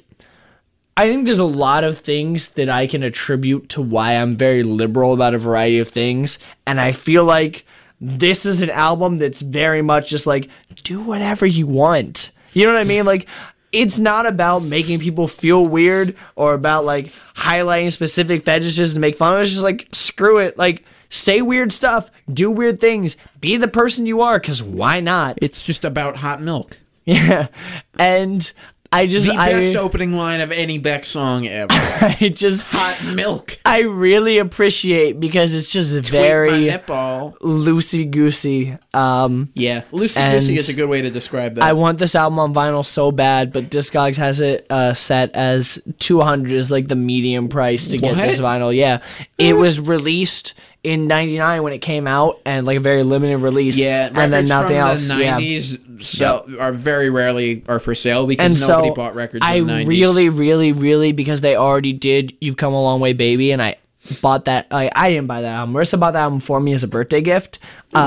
I think there's a lot of things that I can attribute to why I'm very liberal about a variety of things, and I feel like this is an album that's very much just like, do whatever you want. You know what I mean? Like, it's not about making people feel weird or about like highlighting specific fetishes to make fun of. It's just like, screw it. Like, say weird stuff, do weird things, be the person you are, because why not? It's just about hot milk. Yeah. And I just, The best opening line of any Beck song ever. I just, Hot milk. I really appreciate because it's just My very nipple. loosey-goosey. Yeah. Loosey And goosey is a good way to describe that. I want this album on vinyl so bad, but Discogs has it set as $200 is like the medium price to get this What? vinyl. Yeah. It was released in 99 when it came out, and like a very limited release. Yeah, and then records nothing from else. the Yeah. 90s are very rarely are for sale because And nobody so bought records I in the 90s. really, because they already did You've Come a Long Way, Baby, and I bought that. I didn't buy that album. Marissa bought that album for me as a birthday gift.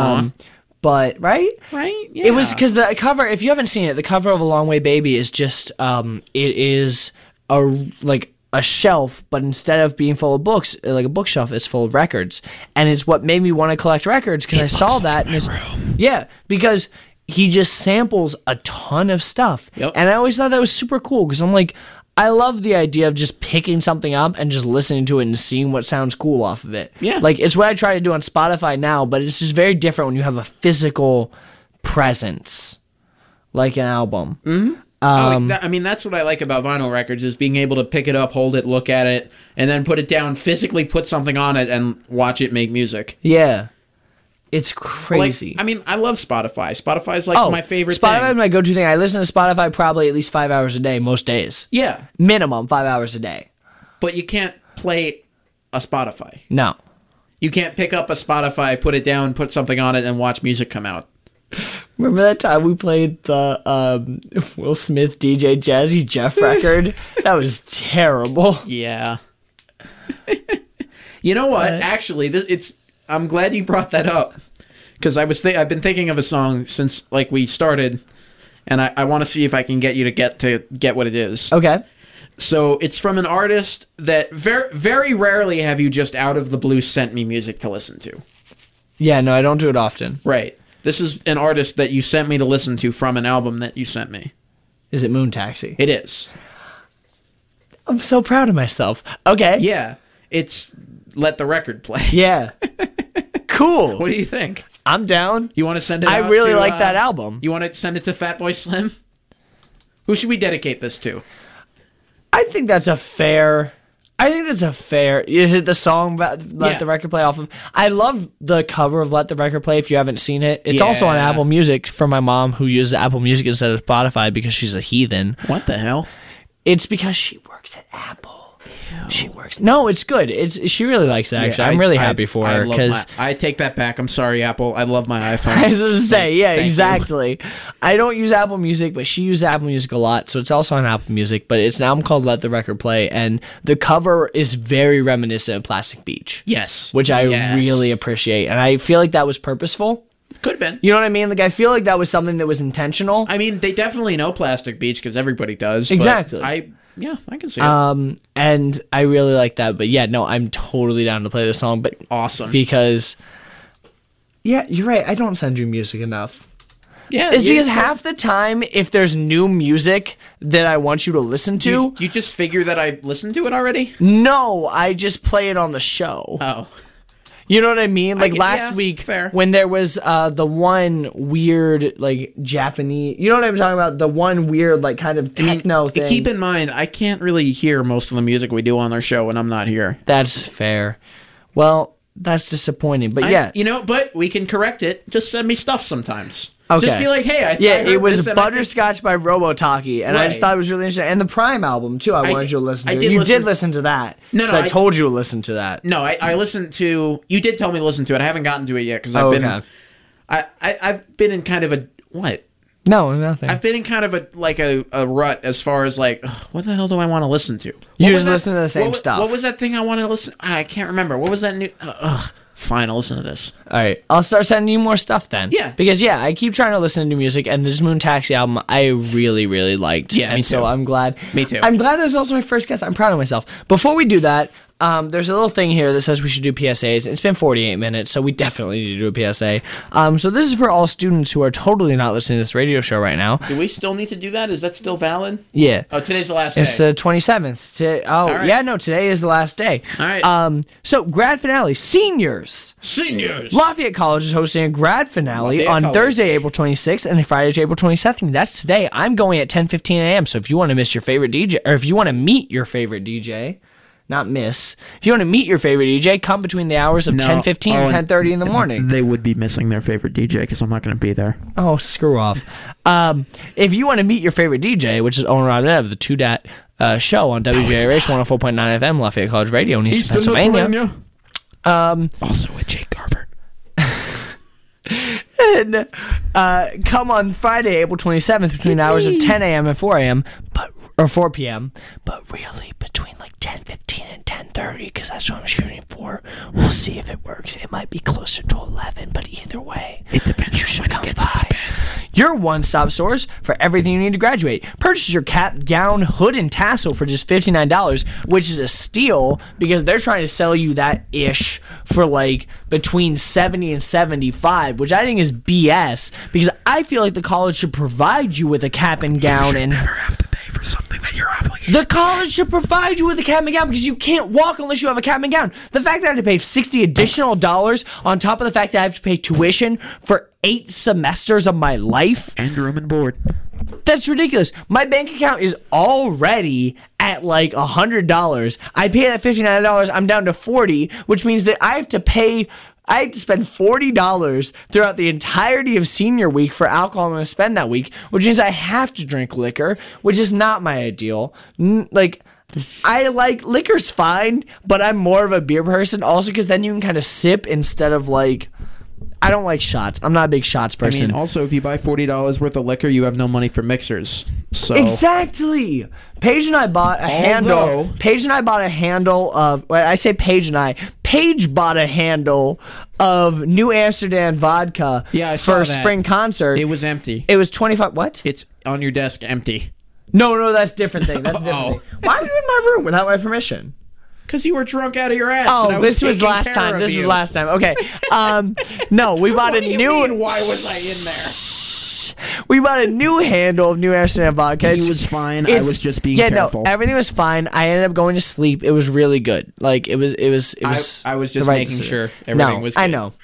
But right, right? It was because the cover. If you haven't seen it, the cover of A Long Way, Baby is just it is a like a shelf, but instead of being full of books, like a bookshelf, it's full of records. And it's what made me want to collect records, because I saw that. Yeah, because he just samples a ton of stuff. Yep. And I always thought that was super cool, because I'm like, I love the idea of just picking something up and just listening to it and seeing what sounds cool off of it. Yeah. Like, it's what I try to do on Spotify now, but it's just very different when you have a physical presence, like an album. Mm-hmm. I mean, that's what I like about vinyl records, is being able to pick it up, hold it, look at it, and then put it down, physically put something on it, and watch it make music. Yeah. It's crazy. Like, I mean, I love Spotify. Spotify's like my favorite Spotify thing. is my go-to thing. I listen to Spotify probably at least 5 hours a day, most days. Yeah, Minimum 5 hours a day. but you can't play a Spotify. No. You can't pick up a Spotify, put it down, put something on it, and watch music come out. Remember that time we played the Will Smith DJ Jazzy Jeff record? That was terrible. Yeah. You know what? Actually, I'm glad you brought that up, because I've been thinking of a song since like we started, and I want to see if I can get you to get what it is. Okay. So it's from an artist that very, very rarely have you just out of the blue sent me music to listen to. Yeah, no, I don't do it often. Right. This is an artist that you sent me to listen to from an album that you sent me. Is it Moon Taxi? It is. I'm so proud of myself. Okay. Yeah. It's Let the Record Play. Yeah. Cool. What do you think? I'm down. You want to send it out I really to, like that album. You want to send it to Fatboy Slim? Who should we dedicate this to? I think that's a fair... Is it the song Let the Record Play off of? I love the cover of Let the Record Play, if you haven't seen it. It's also on Apple Music, from my mom, who uses Apple Music instead of Spotify because she's a heathen. What the hell? It's because she works at Apple. She works. No, it's good. She really likes it, actually. Yeah, I'm really happy for her, because I take that back. I'm sorry, Apple. I love my iPhone. I was going to say, yeah, Thank exactly. I don't use Apple Music, but she uses Apple Music a lot, so it's also on Apple Music. But it's an album called Let the Record Play, and the cover is very reminiscent of Plastic Beach. Yes. Which I really appreciate, and I feel like that was purposeful. Could have been. You know what I mean? Like, I feel like that was something that was intentional. I mean, they definitely know Plastic Beach, because everybody does. Exactly. But I can see it. And I really like that. But yeah, no, I'm totally down to play this song. But awesome. Because, yeah, you're right. I don't send you music enough. Yeah. It's because half the time, if there's new music that I want you to listen to... You just figure that I listened to it already? No, I just play it on the show. Oh. You know what I mean? Like last week, fair. when there was the one weird, like, Japanese... You know what I'm talking about? The one weird, like, kind of techno thing. Keep in mind, I can't really hear most of the music we do on our show when I'm not here. That's fair. Well, that's disappointing. But yeah. But we can correct it. Just send me stuff sometimes. Okay. Just be like, hey, I heard it was this and I Butterscotch by Robotaki, and I just thought it was really interesting. And the Prime album, too, I wanted you to listen to. You did listen to that. No, I told you to listen to that. No, I listened to... You did tell me to listen to it. I haven't gotten to it yet, because I've been in kind of a... What? No, nothing. I've been in kind of a rut as far as like, what the hell do I want to listen to? You just listen to the same stuff. What was that thing I wanted to listen? I can't remember. What was that new? Fine, I'll listen to this. All right, I'll start sending you more stuff then. Yeah. Because I keep trying to listen to new music, and this Moon Taxi album I really, really liked. Yeah, me too. So I'm glad. Me too. I'm glad that was also my first guest. I'm proud of myself. Before we do that, there's a little thing here that says we should do PSAs. It's been 48 minutes, so we definitely need to do a PSA. So this is for all students who are totally not listening to this radio show right now. Do we still need to do that? Is that still valid? Yeah. Oh, today's the last day. It's the 27th. right. Yeah, no, today is the last day. All right. So grad finale, seniors. Lafayette College is hosting a grad finale on Thursday, April 26th, and Friday, April 22nd. That's today. I'm going at 10:15 a.m. So if you want to miss your favorite DJ, or if you want to meet your favorite DJ, not miss. If you want to meet your favorite DJ, come between the hours of 10:15 and 10:30 in the morning. They would be missing their favorite DJ because I'm not going to be there. Oh, screw off. If you want to meet your favorite DJ, which is Owen Robinette of the Two Dat show on WJRH 104.9 FM, Lafayette College Radio in Eastern Pennsylvania. Also with Jake Garver. And come on Friday, April 27th, between the hours of 10 a.m. and 4 a.m., or 4 p.m., but really between like 10:15 and 10:30, because that's what I'm shooting for. We'll see if it works. It might be closer to 11, but either way, It depends you should when it come gets by. Your one-stop source for everything you need to graduate. Purchase your cap, gown, hood, and tassel for just $59, which is a steal because they're trying to sell you that ish for like between $70 and $75, which I think is BS because I feel like the college should provide you with a cap and gown and never have to pay for something that you're obligated. the college should provide you with a cap and gown because you can't walk unless you have a cap and gown. The fact that I have to pay $60 additional on top of the fact that I have to pay tuition for 8 semesters of my life. And room and board. That's ridiculous. My bank account is already at like $100. I pay that $59. I'm down to $40, which means that I have to spend $40 throughout the entirety of senior week for alcohol I'm going to spend that week, which means I have to drink liquor, which is not my ideal. I like liquor's fine, but I'm more of a beer person also because then you can kind of sip instead of like, I don't like shots. I'm not a big shots person. I mean, also, if you buy $40 worth of liquor, you have no money for mixers. So exactly. Paige and I bought a handle. Paige and I bought a handle of. Well, I say Paige and I. Paige bought a handle of New Amsterdam vodka. Yeah, I for saw a that. spring concert. It was empty. It was 25. What? It's on your desk, empty. No, that's a different thing. That's a different thing. Why are you in my room without my permission? Because you were drunk out of your ass. Oh, and I was this was taking last care time. of This you. was last time. Okay. No, we bought What a do you new. mean, why was I in there? We bought a new handle of New Amsterdam vodka. He was fine. I was just being careful. No, everything was fine. I ended up going to sleep. It was really good. Like it was. I was the just right making decision. sure everything was good. I know.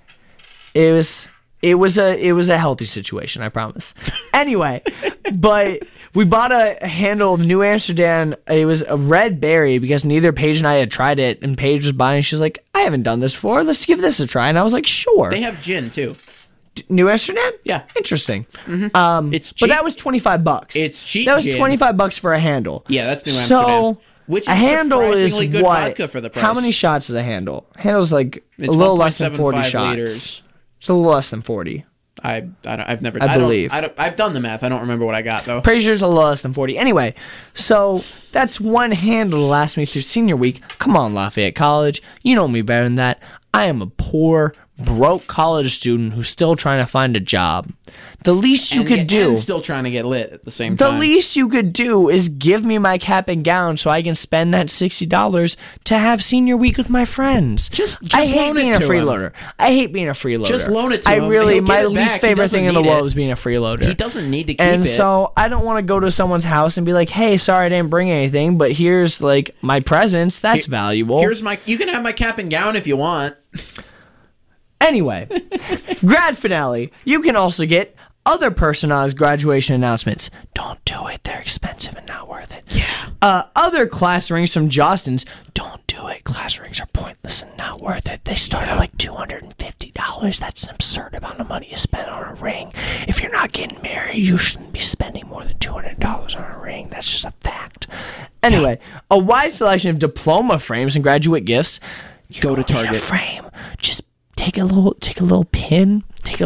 It was a healthy situation, I promise. Anyway, but we bought a handle of New Amsterdam. It was a red berry because neither Paige and I had tried it, and Paige was buying. She's like, "I haven't done this before. Let's give this a try." And I was like, "Sure." They have gin, too. New Amsterdam? Yeah. Interesting. It's cheap. But that was $25. It's cheap That was gin. $25 for a handle. Yeah, that's New Amsterdam. So Which a is handle is surprisingly good what? vodka for the price. How many shots is a handle? Handle's like It's a little less than 40 1.75 shots. liters. It's a little less than 40. I've never. I believe. I've done the math. I don't remember what I got though. Pretty sure it's a little less than 40. Anyway, so that's one handle to last me through senior week. Come on, Lafayette College. You know me better than that. I am a poor, broke college student who's still trying to find a job. The least you could do. And still trying to get lit at the same The time. least you could do is give me my cap and gown so I can spend that $60 to have senior week with my friends. Just I hate loan it being a to him. freeloader. I hate being a freeloader. Just loan it to I him. really, He'll get my it least back. He favorite doesn't thing in the need world it. is being a freeloader. He doesn't need to keep and it. so I don't want to go to someone's house and be like, "Hey, sorry I didn't bring anything, but here's like my presents. That's valuable." You can have my cap and gown if you want. Anyway, grad finale. You can also get other personalized graduation announcements. Don't do it. They're expensive and not worth it. Yeah. Other class rings from Jostens. Don't do it. Class rings are pointless and not worth it. They start at like $250. That's an absurd amount of money to spend on a ring. If you're not getting married, you shouldn't be spending more than $200 on a ring. That's just a fact. Anyway, a wide selection of diploma frames and graduate gifts. You Go to don't need Target. a frame. Just take a little pin,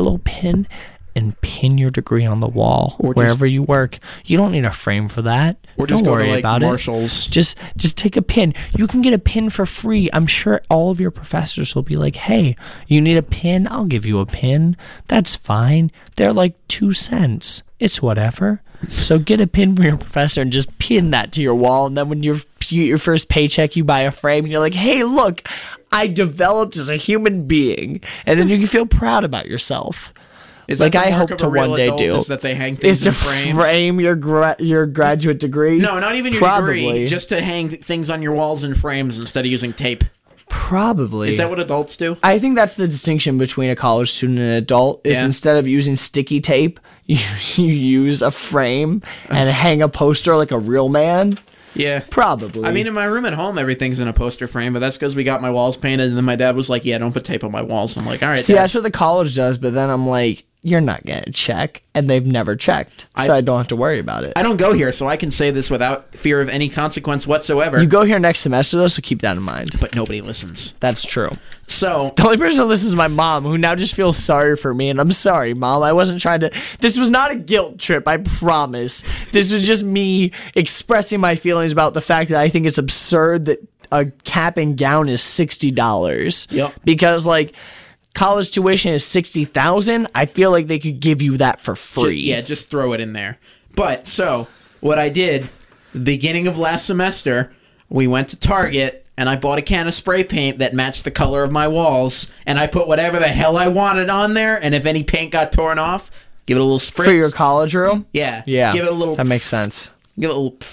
and pin your degree on the wall Or just- wherever you work. You don't need a frame for that. Or just don't go worry to like about Marshall's. it. Just take a pin. You can get a pin for free. I'm sure all of your professors will be like, "Hey, you need a pin? I'll give you a pin. That's fine. They're like 2 cents. It's whatever." So get a pin from your professor and just pin that to your wall. And then when you get your first paycheck, you buy a frame and you're like, "Hey, look, I developed as a human being." And then you can feel proud about yourself. Is Like that the I mark hope of to a real one day adult do is that they hang things is to in frames? frame your graduate degree. No, not even your Probably. degree. Just to hang things on your walls in frames instead of using tape. Probably. Is that what adults do? I think that's the distinction between a college student and an adult is Yeah. instead of using sticky tape, you use a frame and hang a poster like a real man. Yeah. Probably. I mean, in my room at home, everything's in a poster frame, but that's because we got my walls painted, and then my dad was like, "Yeah, don't put tape on my walls." I'm like, "All right, see, Dad." that's what the college does, but then I'm like, you're not going to check, and they've never checked, so I don't have to worry about it. I don't go here, so I can say this without fear of any consequence whatsoever. You go here next semester, though, so keep that in mind. but nobody listens. That's true. So The only person who listens is my mom, who now just feels sorry for me. And I'm sorry, Mom. I wasn't trying to. This was not a guilt trip, I promise. This was just me expressing my feelings about the fact that I think it's absurd that a cap and gown is $60. Yep. Because, like, college tuition is $60,000, I feel like they could give you that for free. Yeah, just throw it in there. But, so, what I did, beginning of last semester, we went to Target, and I bought a can of spray paint that matched the color of my walls, and I put whatever the hell I wanted on there, and if any paint got torn off, give it a little spritz. For your college room? Yeah. Yeah. Give it a little... That makes sense. Give it a little...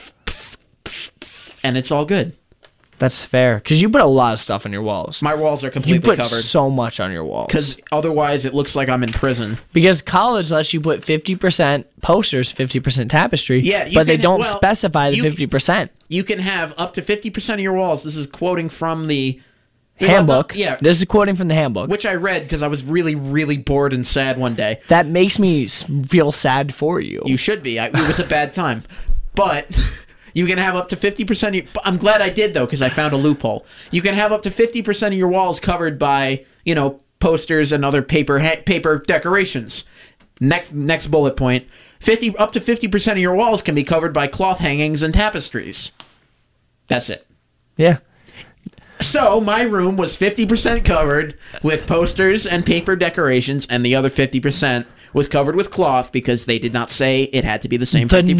And it's all good. That's fair. Because you put a lot of stuff on your walls. My walls are You completely put covered. so much on your walls. Because otherwise it looks like I'm in prison. Because college lets you put 50% posters, 50% tapestry, Yeah, you but they can- don't well, specify the you- 50%. You can have up to 50% of your walls. This is quoting from the... Handbook. Yeah. This is quoting from the handbook. Which I read because I was really, really bored and sad one day. That makes me feel sad for you. You should be. It was a bad time. But you can have up to 50% of your... I'm glad I did, though, because I found a loophole. You can have up to 50% of your walls covered by, posters and other paper decorations. Next bullet point. Up to 50% of your walls can be covered by cloth hangings and tapestries. That's it. Yeah. So my room was 50% covered with posters and paper decorations, and the other 50% was covered with cloth because they did not say it had to be the same 50%.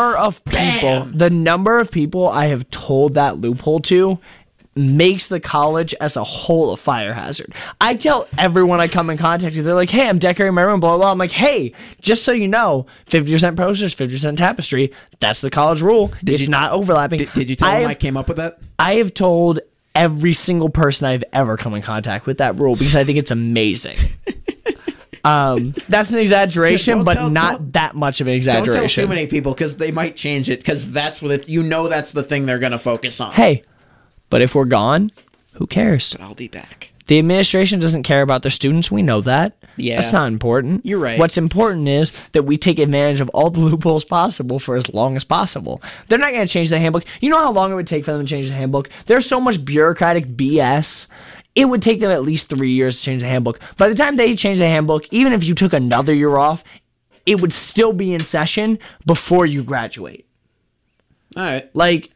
The number of people I have told that loophole to makes the college as a whole a fire hazard. I tell everyone I come in contact with, they're like, hey, I'm decorating my room, blah, blah. I'm like, hey, just so you know, 50% posters, 50% tapestry. That's the college rule. It's not overlapping. Did you tell them I came up with that? I have told every single person I've ever come in contact with that rule because I think it's amazing. That's an exaggeration, but not that much of an exaggeration. Don't tell too many people because they might change it because that's what that's the thing they're going to focus on. Hey, but if we're gone, who cares? But I'll be back. The administration doesn't care about their students. We know that. Yeah. That's not important. You're right. What's important is that we take advantage of all the loopholes possible for as long as possible. They're not going to change the handbook. You know how long it would take for them to change the handbook? There's so much bureaucratic BS. It would take them at least 3 years to change the handbook. By the time they change the handbook, even if you took another year off, it would still be in session before you graduate. All right. Like,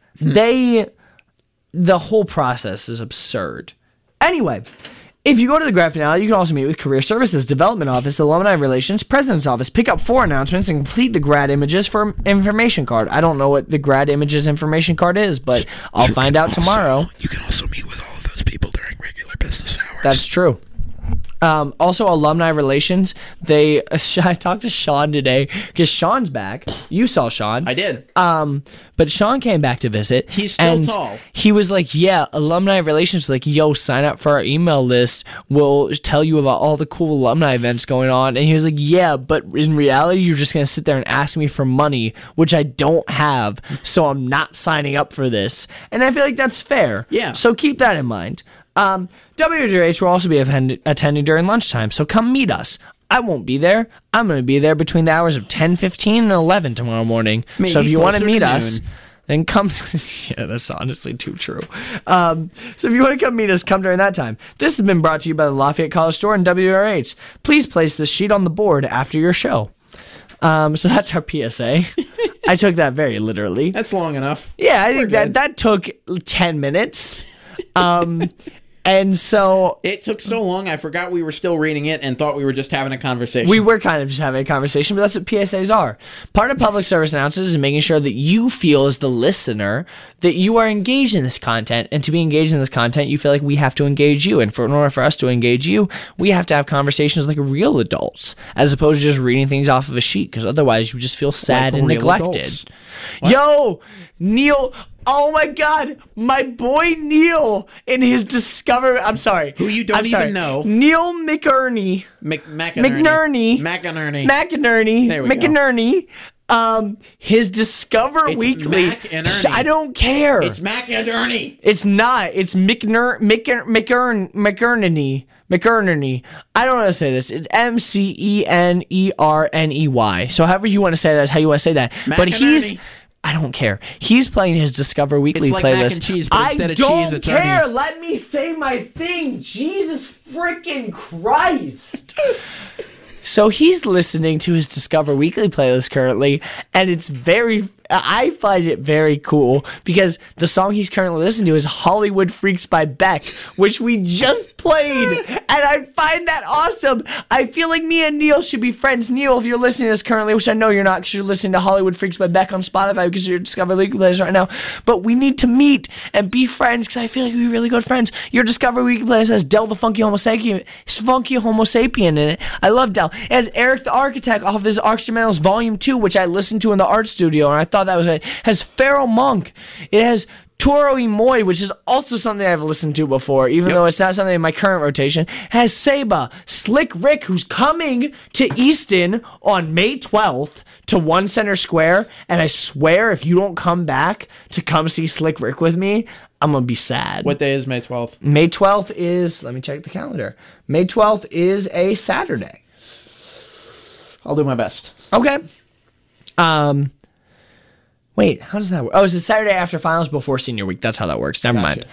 the whole process is absurd. Anyway, if you go to the grand finale, you can also meet with Career Services, Development Office, Alumni Relations, President's Office, pick up 4 announcements, and complete the grad images for information card. I don't know what the grad images information card is, but I'll find out tomorrow. You can also meet with all of those people during regular business hours. That's true. Also, Alumni Relations, I talked to Sean today, because Sean's back. You saw Sean. I did. But Sean came back to visit. He's still tall. He was like, yeah, Alumni Relations, like, yo, sign up for our email list. We'll tell you about all the cool alumni events going on. And he was like, yeah, but in reality, you're just going to sit there and ask me for money, which I don't have, so I'm not signing up for this. And I feel like that's fair. Yeah. So keep that in mind. WDRH will also be attending during lunchtime, so come meet us. I won't be there. I'm going to be there between the hours of 10:15 and 11 tomorrow morning. Maybe so if you want to closer meet to us, noon. then come. Yeah, that's honestly too true. So if you want to come meet us, come during that time. This has been brought to you by the Lafayette College Store and WRH. Please place this sheet on the board after your show. So that's our PSA. I took that very literally. That's long enough. Yeah, I We're think good. that took 10 minutes. And so It took so long, I forgot we were still reading it and thought we were just having a conversation. we were kind of just having a conversation, but that's what PSAs are. Part of public service announcements is making sure that you feel as the listener that you are engaged in this content. And to be engaged in this content, you feel like we have to engage you. And in order for us to engage you, we have to have conversations like real adults, as opposed to just reading things off of a sheet, because otherwise you just feel sad Like and real neglected. adults. Yo, Neil. Oh my God, my boy Neil in his Discover. I'm sorry. Who you don't I'm sorry. even know. Neil McInerney. McNerney. There we go. McInerney. His Discover It's Weekly. McInerney. I don't care. It's McInerney. It's not. It's McInerney. I don't know how to say this. It's McEnerney. So however you want to say that is how you want to say that. But McInerney. I don't care. He's playing his Discover Weekly It's like playlist. mac and cheese, but instead of cheese, I don't it's care. onion. Let me say my thing. Jesus freaking Christ. So he's listening to his Discover Weekly playlist currently, and it's very I find it very cool because the song he's currently listening to is Hollywood Freaks by Beck, which we just played, and I find that awesome. I feel like me and Neil should be friends. Neil, if you're listening to this currently, which I know you're not because you're listening to Hollywood Freaks by Beck on Spotify because you're Discover Weekly Players right now, but we need to meet and be friends because I feel like we'd be really good friends. Your Discover Weekly Players has Del the Funky Homo Sapien in it. I love Del. It has Eric the Architect off of his Instrumentals Volume 2, which I listened to in the art studio, and I thought that was it. It has Pharoah Monk. It has Toro y Moi, which is also something I've listened to before, even though it's not something in my current rotation. It has Saba, Slick Rick, who's coming to Easton on May 12th to One Center Square, and I swear if you don't come back to come see Slick Rick with me, I'm going to be sad. What day is May 12th? May 12th is, let me check the calendar. May 12th is a Saturday. I'll do my best. Okay. Wait, how does that work? Oh, it's the Saturday after finals before senior week. That's how that works. Never mind.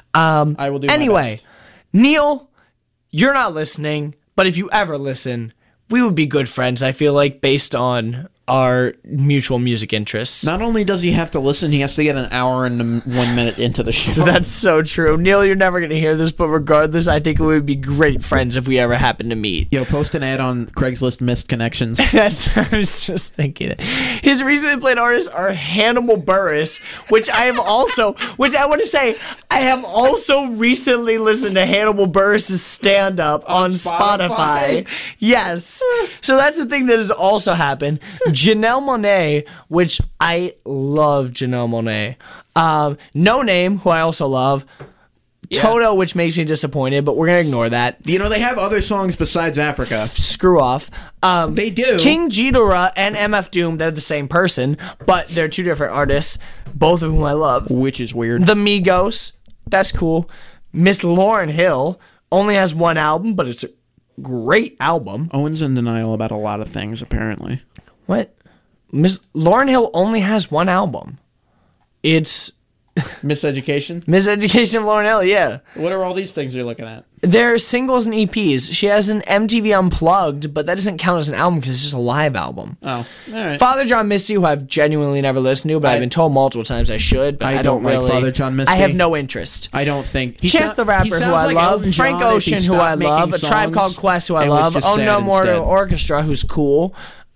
I will do my best. Neil, you're not listening, but if you ever listen, we would be good friends, I feel like, based on our mutual music interests. Not only does he have to listen, he has to get an hour and 1 minute into the show. That's so true. Neil, you're never going to hear this, but regardless, I think we would be great friends if we ever happen to meet. Yo, post an ad on Craigslist Missed Connections. That's, I was just thinking it. His recently played artists are Hannibal Buress, which I am also, which I want to say, I have also recently listened to Hannibal Buress' stand-up on Spotify. Yes. So that's the thing that has also happened. Janelle Monáe, which I love Janelle Monáe. No Name, who I also love. Yeah. Toto, which makes me disappointed, but we're going to ignore that. You know, they have other songs besides Africa. Screw off. They do. King Ghidorah and MF Doom, they're the same person, but they're two different artists, both of whom I love. Which is weird. The Migos, that's cool. Miss Lauryn Hill only has one album, but it's a great album. Owen's in denial about a lot of things, apparently. What? Miss Lauryn Hill only has one album. It's Miseducation? Miseducation of Lauryn Hill, yeah. What are all these things you're looking at? They're singles and EPs. She has an MTV Unplugged, but that doesn't count as an album because it's just a live album. Oh, all right. Father John Misty, who I've genuinely never listened to, but I've been told multiple times I should, but I don't like really. Father John Misty. I have no interest. I don't think. Chance the Rapper, who I love. Frank Ocean, who I love. A Tribe Called Quest, who I love. Oh No More Orchestra, who's cool.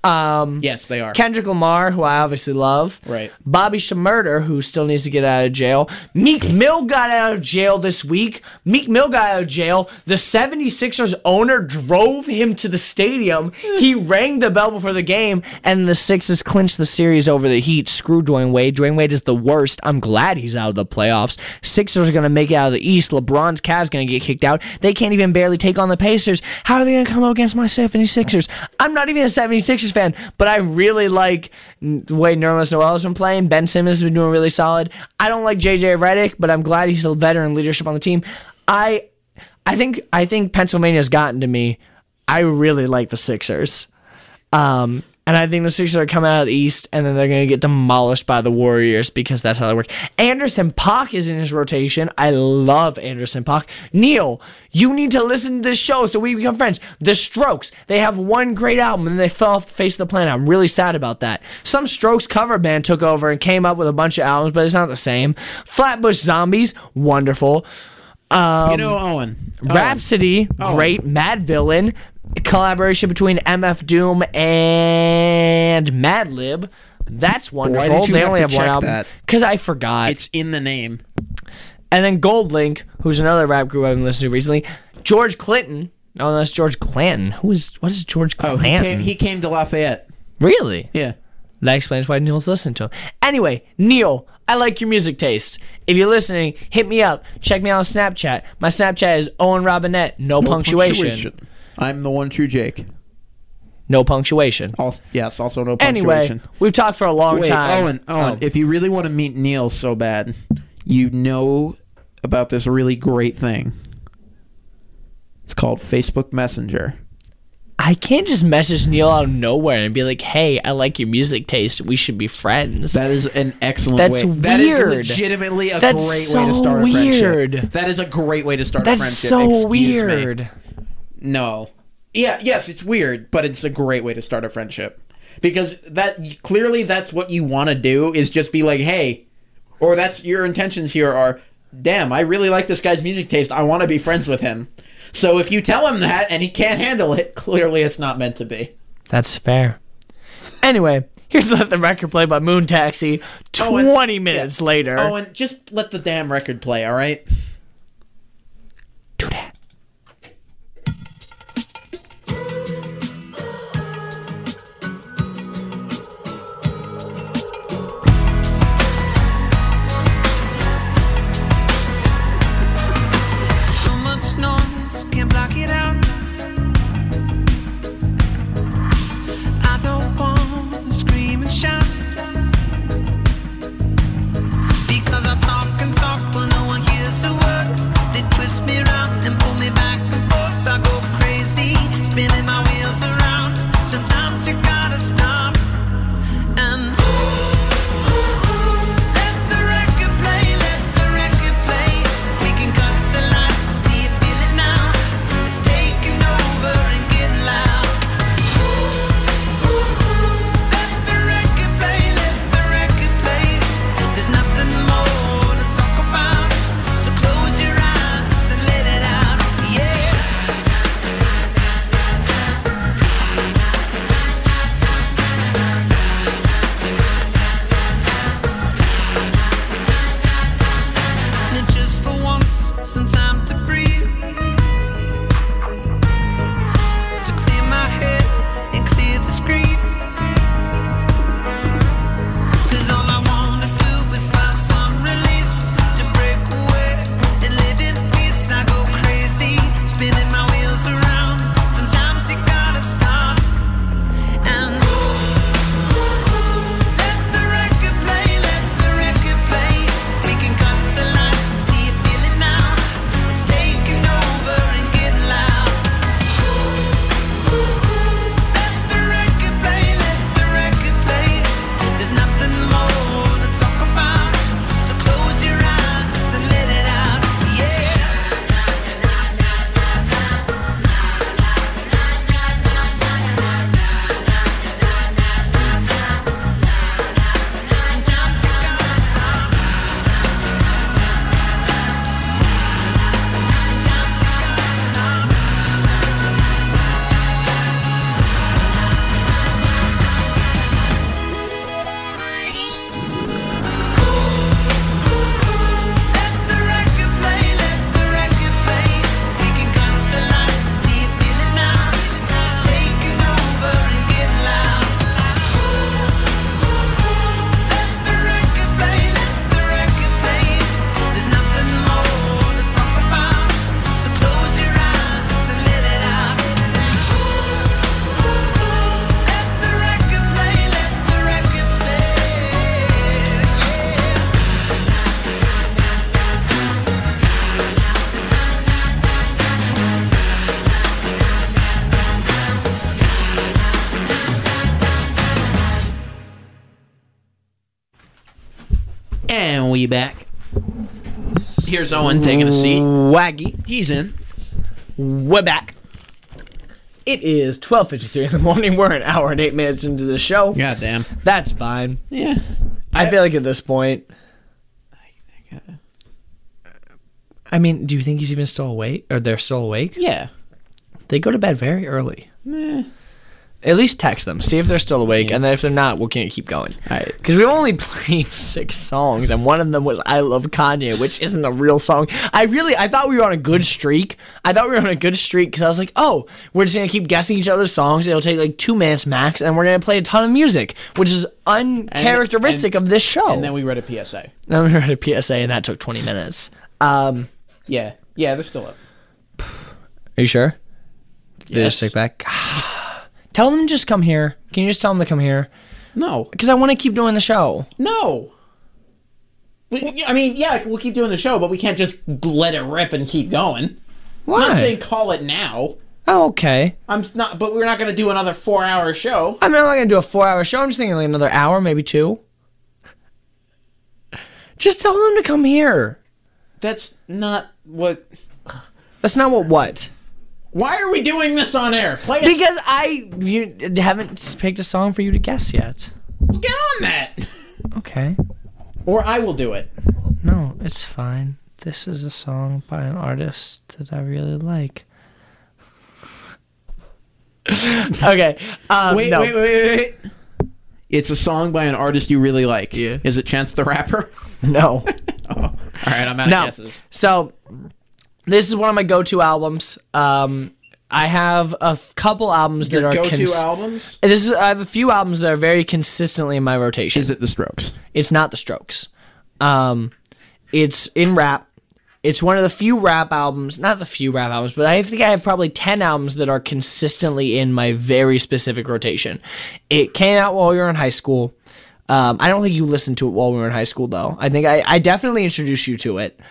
Yes, they are. Kendrick Lamar, who I obviously love. Right. Bobby Shmurda, who still needs to get out of jail. Meek Mill got out of jail this week. Meek Mill got out of jail. The 76ers owner drove him to the stadium. He rang the bell before the game, and the Sixers clinched the series over the Heat. Screw Dwayne Wade. Dwayne Wade is the worst. I'm glad he's out of the playoffs. Sixers are going to make it out of the East. LeBron's Cavs going to get kicked out. They can't even barely take on the Pacers. How are they going to come up against my 76ers? I'm not even a 76ers fan, but I really like the way Nerlens Noel has been playing. Ben Simmons has been doing really solid. I don't like JJ Redick, but I'm glad he's a veteran leadership on the team. I think Pennsylvania's gotten to me. I really like the Sixers. And I think the Sixers are coming out of the East, and then they're going to get demolished by the Warriors because that's how they work. Anderson .Paak is in his rotation. I love Anderson .Paak. Neil, you need to listen to this show so we become friends. The Strokes, they have one great album, and then they fell off the face of the planet. I'm really sad about that. Some Strokes cover band took over and came up with a bunch of albums, but it's not the same. Flatbush Zombies, wonderful. Owen. Rhapsody, great. Mad Villain, collaboration between MF Doom and Madlib. That's wonderful. Why did you they have only to have one check album that? because I forgot. It's in the name. And then Gold Link, who's another rap group I've been listening to recently. George Clinton. Oh, that's George Clanton. What is George Clanton? He came to Lafayette. Really? Yeah. That explains why Neil's listening to him. Anyway, Neil, I like your music taste. If you're listening, hit me up. Check me out on Snapchat. My Snapchat is Owen Robinette. No punctuation. I'm the one true Jake. No punctuation. Also no punctuation. Anyway, we've talked for a long time. Owen, if you really want to meet Neil so bad, you know about this really great thing. It's called Facebook Messenger. I can't just message Neil out of nowhere and be like, hey, I like your music taste. We should be friends. That is an excellent That's way. Weird. That is legitimately a great way to start a friendship. That is a great way to start a friendship. That's so weird. No. Yes, it's weird, but it's a great way to start a friendship. because that's what you want to do, is just be like, hey, or that's your intentions here are, damn, I really like this guy's music taste. I want to be friends with him. So if you tell him that and he can't handle it, clearly it's not meant to be. That's fair. Anyway, here's Let the Record Play by Moon Taxi 20 minutes later. Oh, and just let the damn record play, all right? Do that. So much noise, can't block it out. I don't want to scream and shout, because I talk and talk, but no one hears a word. They twist me around and pull me back and forth. I go crazy, spinning my wheels around. Sometimes you gotta stop and let the record play, let the record play. We can cut the lights, do you feel it now? It's taking over and getting loud. Let the record play, let the record play. There's nothing more to talk about, so close your eyes and let it out, yeah. And just for once, some time to breathe, to clear my head and clear the screen. 'Cause all I wanna do is find some release, to break away and live in peace. I go crazy, spinning my wheels around. Sometimes you gotta stop and let the record play, let the record play. We can cut the lights, do you feel it now? It's taking over and getting loud. Let the record play, let the record play. There's nothing more to talk about, so close your eyes and let it out, yeah. Sometimes you gotta stop. Sometimes you gotta stop. Let the record play, let the record play. We can cut the lights, do you feel it now? It's taking over and getting loud. Let the record play, let the record play. There's nothing more to talk about, so close your eyes and let it out. Let the record play, let the record play. And we back. Here's Owen taking a seat. Waggy. He's in. We're back. It is 12:53 in the morning. We're an hour and 8 minutes into the show. Goddamn. That's fine. Yeah. I feel like at this point, I mean, do you think he's even still awake? Or they're still awake? Yeah. They go to bed very early. At least text them. See if they're still awake. And then if they're not, we can't keep going. Alright. Because we only played 6 songs. And one of them was I Love Kanye, which isn't a real song. I thought we were on a good streak. Because I was like, oh, we're just going to keep guessing each other's songs. It'll take like 2 minutes max. And we're going to play a ton of music, which is uncharacteristic of this show. And then we read a PSA. Then we read a PSA, and that took 20 minutes. Yeah. Yeah, they're still up. Are you sure? They Yes. just take back? Tell them to just come here. Can you just tell them to come here? No. Because I want to keep doing the show. No. I mean, yeah, we'll keep doing the show, but we can't just let it rip and keep going. Why? I'm not saying call it now. Oh, okay. But we're not going to do another 4-hour show. I'm not going to do a 4-hour show. I'm just thinking like another hour, maybe 2. Just tell them to come here. That's not what... That's not what? Why are we doing this on air? Play Because you haven't picked a song for you to guess yet. Get on that. Okay. Or I will do it. No, it's fine. This is a song by an artist that I really like. Okay. Wait. It's a song by an artist you really like. Yeah. Is it Chance the Rapper? No. Oh. All right, I'm out of guesses. So, this is one of my go-to albums. I have a couple albums Your that are go-to albums? I have a few albums that are very consistently in my rotation. Is it The Strokes? It's not The Strokes. It's in rap. It's one of the few rap albums, not the few rap albums, but I think I have probably 10 albums that are consistently in my very specific rotation. It came out while we were in high school. I don't think you listened to it while we were in high school, though. I think I definitely introduced you to it.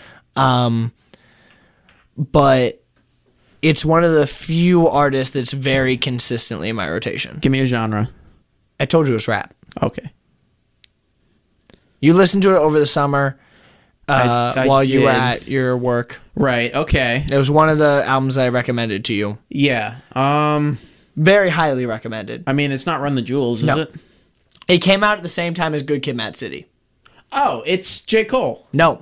But it's one of the few artists that's very consistently in my rotation. Give me a genre. I told you it was rap. Okay. You listened to it over the summer I while you were did. at your work. Right, okay. It was one of the albums I recommended to you. Yeah. Very highly recommended. I mean, it's not Run the Jewels, is No. it? It came out at the same time as Good Kid, Mad City. Oh, it's J. Cole. No.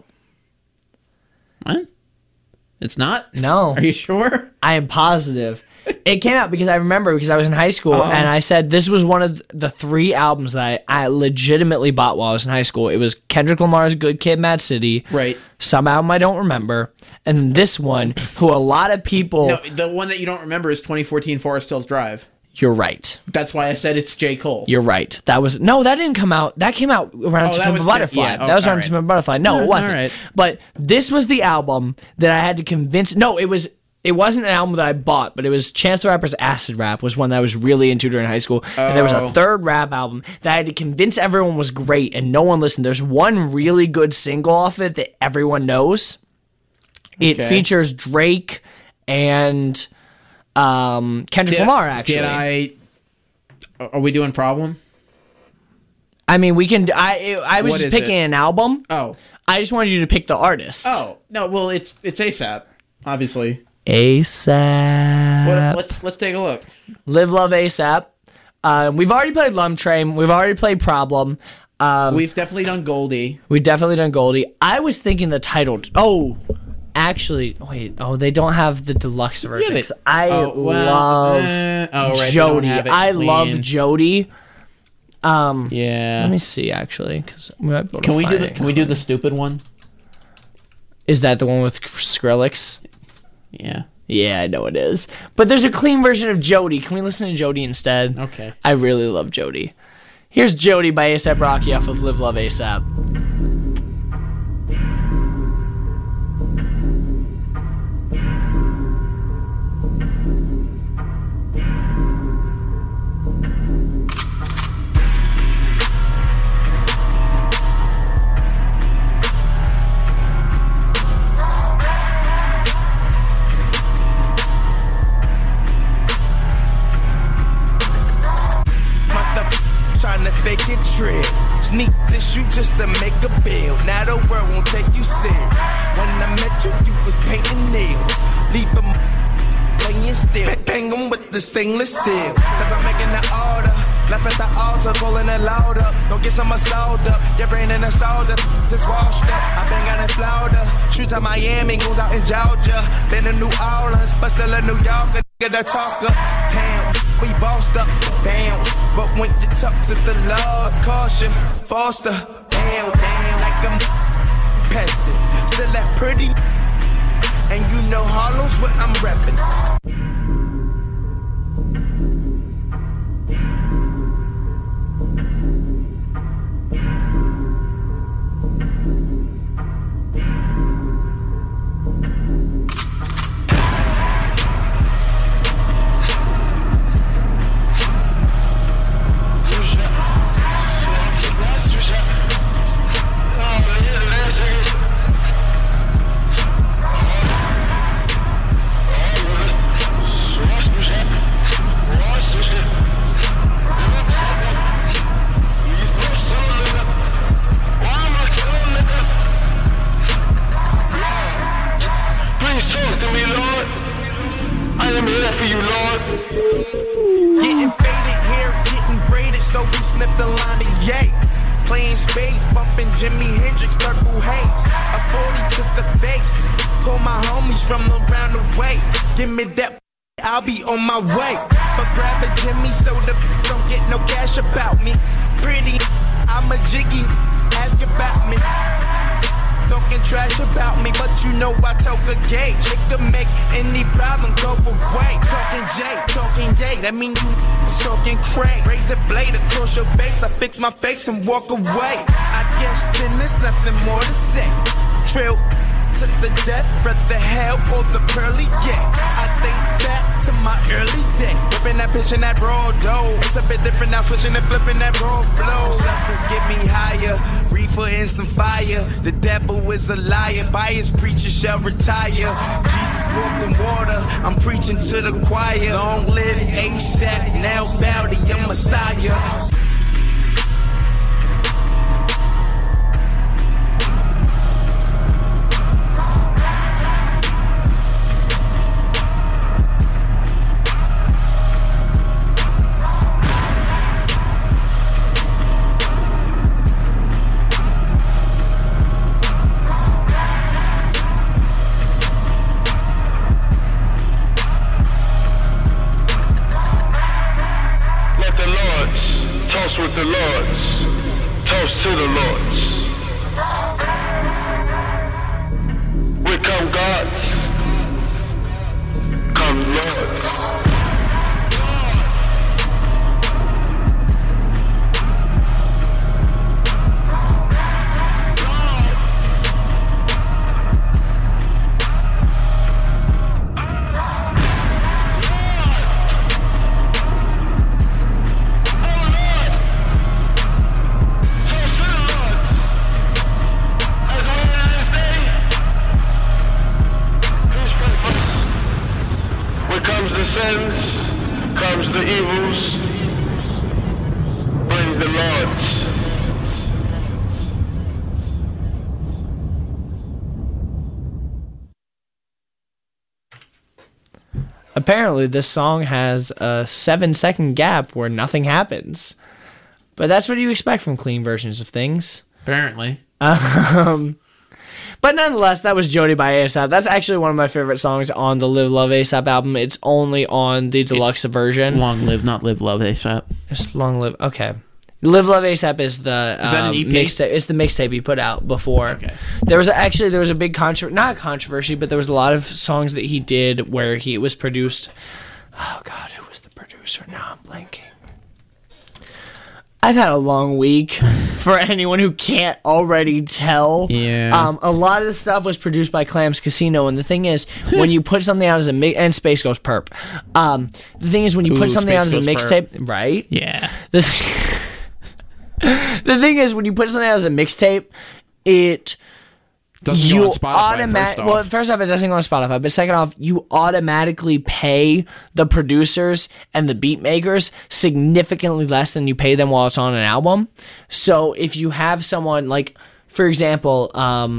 What? It's not? No. Are you sure? I am positive. It came out because I remember because I was in high school and I said this was one of the 3 albums that I legitimately bought while I was in high school. It was Kendrick Lamar's Good Kid, Mad City. Right. Some album I don't remember. And this one, who a lot of people... No, the one that you don't remember is 2014 Forest Hills Drive. You're right. That's why I said it's J. Cole. You're right. That didn't come out. That came out around that Time was of Butterfly. yeah, That was around alright. Time of Butterfly. No, it wasn't. alright. But this was the album that I had to convince. No, it wasn't an album that I bought, but it was Chance the Rapper's Acid Rap was one that I was really into during high school. And there was a third rap album that I had to convince everyone was great, and no one listened. There's one really good single off it that everyone knows. It Okay. features Drake and Kendrick Lamar, actually. Are we doing Problem? I mean, we can. I was What just is picking it? an album. Oh. I just wanted you to pick the artist. Oh. No, well, it's ASAP, obviously. ASAP. Let's take a look. Live Love ASAP. We've already played Lum Train. We've already played Problem. We've definitely done Goldie. We've definitely done Goldie. I was thinking the title. Oh, actually, wait. Oh, they don't have the deluxe version. Yeah, 'Cause I love right, they don't Jody. have it I clean. love Jody. Yeah. Let me see, actually, because we might be able to Can we find do it. Can we do the stupid one? Is that the one with Skrillex? Yeah. Yeah, I know it is. But there's a clean version of Jody. Can we listen to Jody instead? Okay. I really love Jody. Here's Jody by A$AP Rocky off of Live Love ASAP. Trying to fake it trip. Sneak this you just to make a bill. Now the world won't take you serious. When I met you, you was painting nails. Leave them laying still. Bang them with the stainless steel. Cause I'm making the order. Left at the altar, calling it loud up. Don't get some sold up. Your brain in the soda. Just washed up. I been got it Florida. Shoot to Miami, goes out in Georgia. Been to New Orleans, but still in New York. Get the talker. Town. We bossed up, bounce. But when you talk to the Lord, caution, foster, down, like I'm peasant. Still that pretty, and you know Harlem's what I'm reppin'. sipping Jimi Hendrix, Purple Haze. A 40 to the face. Call my homies from around the way. Give me that, I'll be on my way. But grab a Jimmy so the don't get no cash about me. Pretty, I'm a jiggy, ask about me. Talking trash about me, but you know I talk a gauge. It could make any problem go away. Talking J, talking yay, that mean you talking cray. Raise a blade across your face, I fix my face and walk away. I guess then there's nothing more to say. Trill to the death, rather hell or the pearly gates. I think back to my early day, whipping that bitch in that raw dough. It's a bit different now, switching and flipping that raw flow. Substance get me higher, reefer and some fire. The devil is a liar, bias preacher shall retire. Jesus walked in water, I'm preaching to the choir. Long live ASAP, now bow to your Messiah. Toast with the Lords. Toast to the Lords. We come gods. Come Lords. Sins, comes the evils, brings the Lords. Apparently, this song has a 7-second gap where nothing happens. But that's what you expect from clean versions of things. Apparently. But nonetheless, that was Jody by ASAP. That's actually one of my favorite songs on the Live Love ASAP album. It's only on the deluxe version. Long Live, not Live Love ASAP. It's Long Live. Okay. Live Love ASAP is the is that an EP? mixtape. It's the mixtape he put out before. Okay. There was a big not controversy, but there was a lot of songs that he did where he was produced. Oh God, who was the producer? Now I'm blanking. I've had a long week. For anyone who can't already tell, yeah. A lot of the stuff was produced by Clams Casino, and the thing is, when you put something out as a and Space Ghost Perp. The thing is, when you put something out as a mixtape, right? Yeah. The thing is, when you put something out as a mixtape, it doesn't go on Spotify. Well, first off, it doesn't go on Spotify, but second off, you automatically pay the producers and the beat makers significantly less than you pay them while it's on an album. So if you have someone like, for example,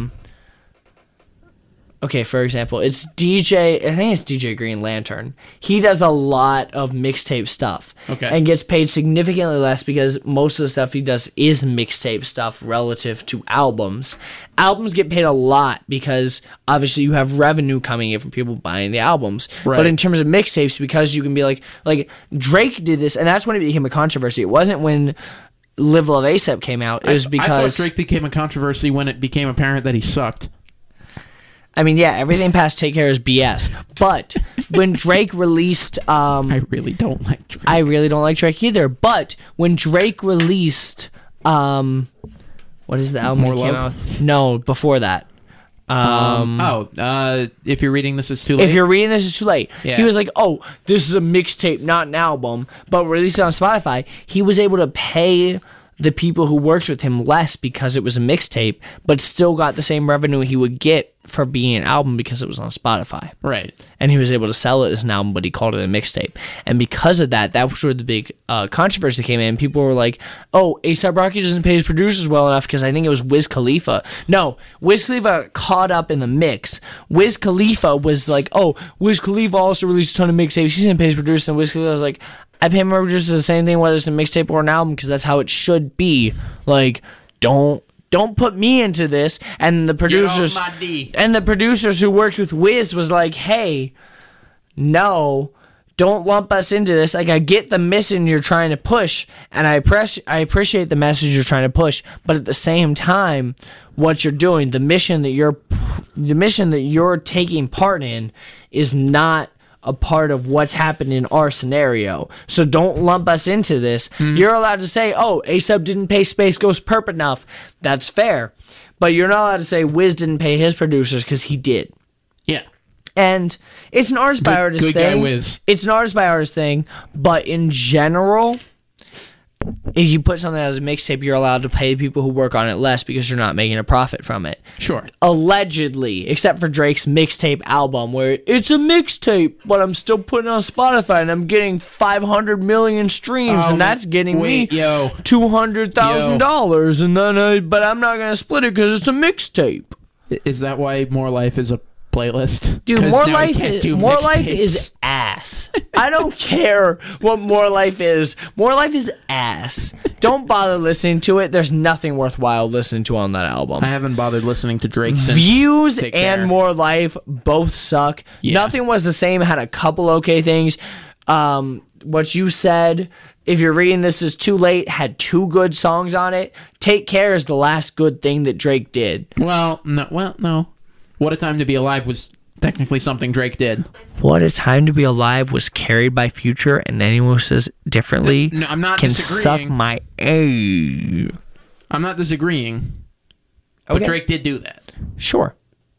it's DJ, I think it's DJ Green Lantern. He does a lot of mixtape stuff. Okay. And gets paid significantly less because most of the stuff he does is mixtape stuff relative to albums. Albums get paid a lot because obviously you have revenue coming in from people buying the albums. Right. But in terms of mixtapes, because you can be like Drake did this, and that's when it became a controversy. It wasn't when Live Love ASAP came out. It was because I thought Drake became a controversy when it became apparent that he sucked. I mean, yeah, everything past Take Care is BS. But when Drake released... I really don't like Drake. I really don't like Drake either. But when Drake released... what is the album More he came Love? out with? No, before that. If you're reading this, it's too late. If you're reading this, it's too late. Yeah. He was like, oh, this is a mixtape, not an album. But released it on Spotify. He was able to pay the people who worked with him less because it was a mixtape, but still got the same revenue he would get for being an album because it was on Spotify. Right. And he was able to sell it as an album, but he called it a mixtape. And because of that, that was where the big controversy came in. People were like, oh, A$AP Rocky doesn't pay his producers well enough because I think it was Wiz Khalifa. No, Wiz Khalifa caught up in the mix. Wiz Khalifa was like, oh, Wiz Khalifa also released a ton of mixtapes. He didn't pay his producers. And Wiz Khalifa was like, I pay my producers the same thing whether it's a mixtape or an album because that's how it should be. Like, don't don't put me into this. And the producers Get off my D. and the producers who worked with Wiz was like, hey, no, don't lump us into this. Like, I get the mission you're trying to push, and I appreciate the message you're trying to push, but at the same time, what you're doing, the mission that you're taking part in is not a part of what's happened in our scenario. So don't lump us into this. You're allowed to say, oh, A$AP didn't pay Space Ghost Perp enough. That's fair. But you're not allowed to say Wiz didn't pay his producers, because he did. Yeah. And it's an artist by artist good thing. guy Wiz. It's an artist by artist thing, but in general, if you put something as a mixtape, you're allowed to pay people who work on it less because you're not making a profit from it. Sure. Allegedly, except for Drake's mixtape album, where it's a mixtape, but I'm still putting it on Spotify and I'm getting 500 million streams, and that's getting me $200,000, and then but I'm not gonna split it because it's a mixtape. Is that why More Life is a playlist? Dude, 'Cause More now you Life can't is do More Life mixtapes. is ass. I don't care what More Life is. More Life is ass. Don't bother listening to it. There's nothing worthwhile listening to on that album. I haven't bothered listening to Drake since Views Take and Care. More Life both suck. Yeah. Nothing Was the Same had a couple okay things. What you said, if you're reading this is too late, had 2 good songs on it. Take Care is the last good thing that Drake did. Well, no. What a Time to Be Alive was technically something Drake did. What a Time to Be Alive was carried by Future, and anyone who says differently No, I'm not can disagreeing. suck my A. I'm not disagreeing. But Okay. Drake did do that. Sure.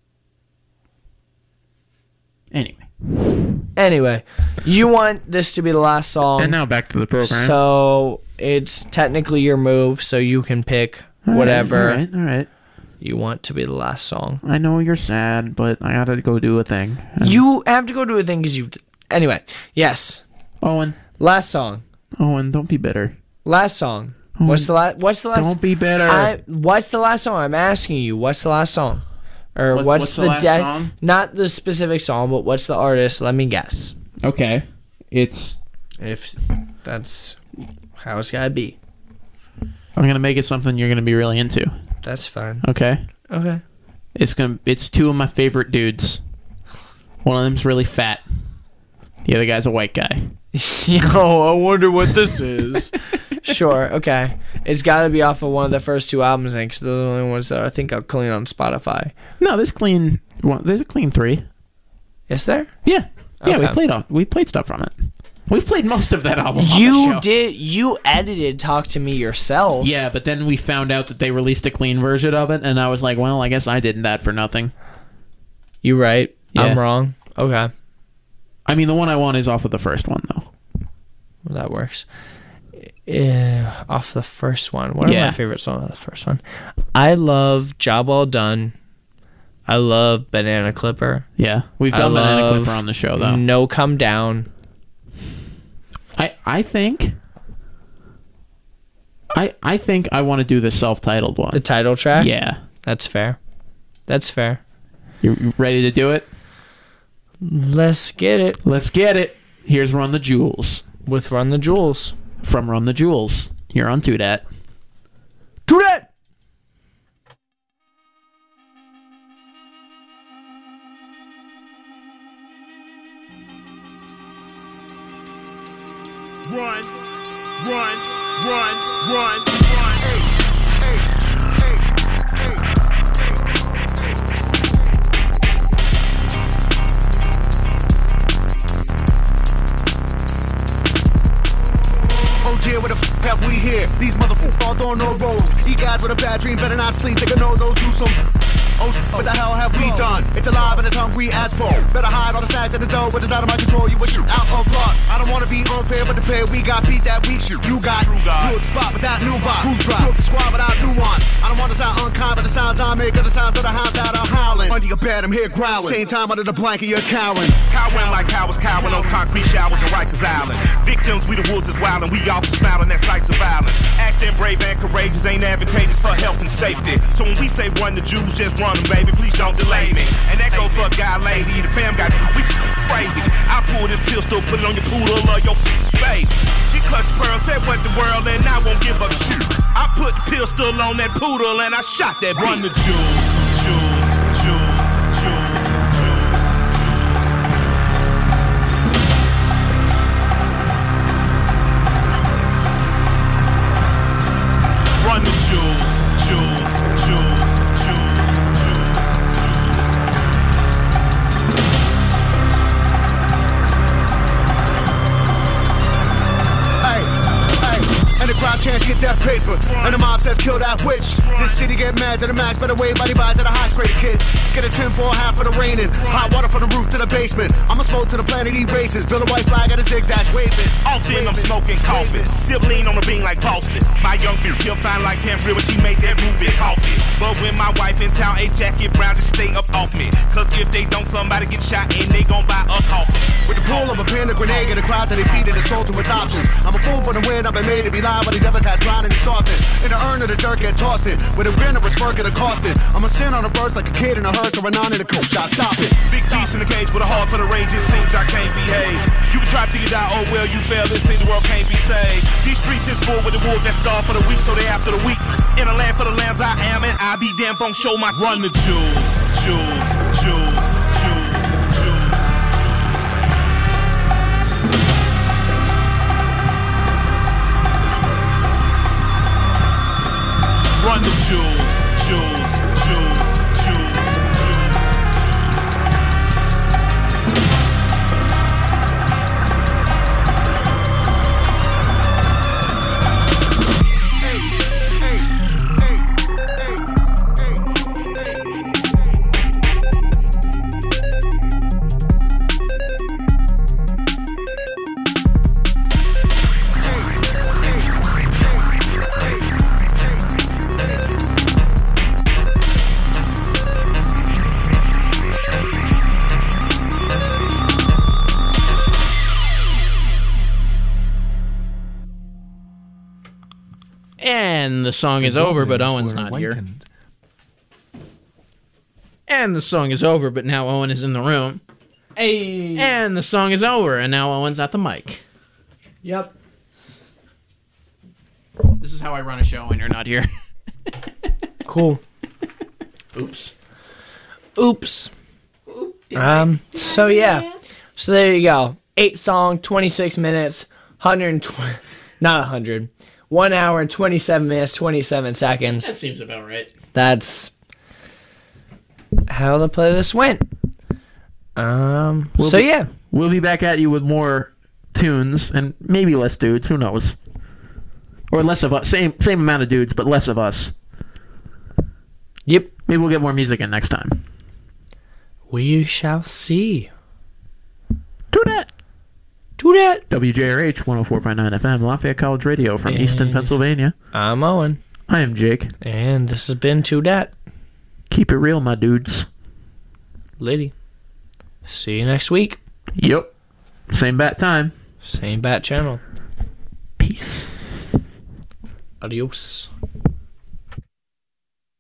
Anyway. You want this to be the last song. And now back to the program. So it's technically your move, so you can pick whatever All right. you want to be the last song. I know you're sad, but I gotta go do a thing. You have to go do a thing because you've... Anyway, yes. Owen, Last song. don't be bitter. Last song. What's the last... Don't be bitter. What's the last song? I'm asking you. What's the last song? Or What's the last song? Not the specific song, but what's the artist? Let me guess. Okay. It's... If that's how it's gotta be. I'm gonna make it something you're gonna be really into. That's fine. Okay? Okay. It's 2 of my favorite dudes. One of them's really fat. The other guy's a white guy. Yo, I wonder what this is. Sure, okay. It's got to be off of one of the first 2 albums, because they're the only ones that I think are clean on Spotify. No, there's a clean 3. Is there? Yeah. Yeah, Okay. we played stuff from it. We've played most of that album on the You show. did. You edited Talk to Me yourself. Yeah, but then we found out that they released a clean version of it, and I was like, well, I guess I did that for nothing. You right. Yeah. I'm wrong. Okay. I mean, the one I want is off of the first one, though. Well, that works. Off the first one. What are my favorite songs on the first one? I love Job Well Done. I love Banana Clipper. Yeah, we've done Banana Clipper on the show, though. No Come Down. I think I want to do the self-titled one. The title track? Yeah. That's fair. That's fair. You ready to do it? Let's get it. Let's get it. Here's Run the Jewels. With Run the Jewels. From Run the Jewels. You're on To Dat. To that! Run, run, run, run, run. Oh dear, what the f have we here? These motherfuckers all throwing no rolls. You guys with a bad dream better not sleep. They can know those do some. Oh, what the hell have we done? It's alive and it's hungry as full. Better hide on the sides of the door, but it's out of my control. You wish you out of luck. I don't wanna be unfair, but the pair we got beat that weeks you. You got good spot without new vibe. Cruise drive, good squad without nuance. I don't wanna sound unkind, but the sounds I make are the sounds of the hounds out of howling. Under your bed, I'm here growling. Same time under the blanket, you're cowering. Cowering like cowards, cowering on concrete showers in Rikers Island. Victims, we the wolves is wildin', we often smiling at sights of violence. Acting brave and courageous ain't advantageous for health and safety. So when we say run the Jews, just run them, baby, please don't delay me. And that goes for a guy, lady, the fam got we crazy. I pull this pistol, put it on your poodle or your baby. She clutched pearl, said what the world, and I won't give up shit. I put the pistol on that poodle and I shot that beat. Run the jewels, jewels, jewels, jewels, jewels. Run the jewels, jewels, jewels, jewels, jewels. And the crowd chants get that paper. And the mob says kill that witch. This city get mad to the max, better wave body by to the high straight kids. Get a 10 for a half for the raining. Hot water from the roof to the basement. I'ma smoke to the planet, eat races. Build a white flag at a zigzag, waving. All then I'm smoking coffee. Sip lean on the bean like Boston. My young bitch, he'll find like him real when she made that movie coffee. But when my wife in town, a jacket brown, just stay up off me. Cause if they don't, somebody get shot and they gon' buy a coffin. With the pull of a pin, a grenade, and a crowd that they feed it, assaulting with options. I'm a fool for the win, I've been made to be live, but these other guys drowning in softness. In the urn of the dirt, get tossed in. With a grin or a smirk, get accosted. I'm a sin on a burst like a kid in a hearse or a non in a coop shot. Stop it. Big beast in the cage with a heart for the rage, it seems I can't behave. You can try till you die, oh well, you fail, it seems the world can't be saved. These streets is full with the wolves that starve for the weak, so they after the weak. In a land for the lambs I am, and I be damn gon' show my Run the jewels, jewels, jewels, jewels, jewels. Run the jewels, jewels, jewels, jewels, jewels. And the song is over, but Owen's not here. And the song is over, but now Owen is in the room. Hey. And the song is over, and now Owen's at the mic. Yep. This is how I run a show when you're not here. Cool. Oops. Oops. So yeah. So there you go. 8 song, 26 minutes, 120, not 100. 1 hour and 27 minutes, 27 seconds. That seems about right. That's how the playlist went. Yeah. We'll be back at you with more tunes and maybe less dudes. Who knows? Or less of us. Same amount of dudes, but less of us. Yep. Maybe we'll get more music in next time. We shall see. Do that. Do that. WJRH 104.9 FM, Lafayette College Radio from Easton, Pennsylvania. I'm Owen. I am Jake. And this has been To Dat. Keep it real, my dudes. Lady. See you next week. Yep. Same bat time. Same bat channel. Peace. Adios.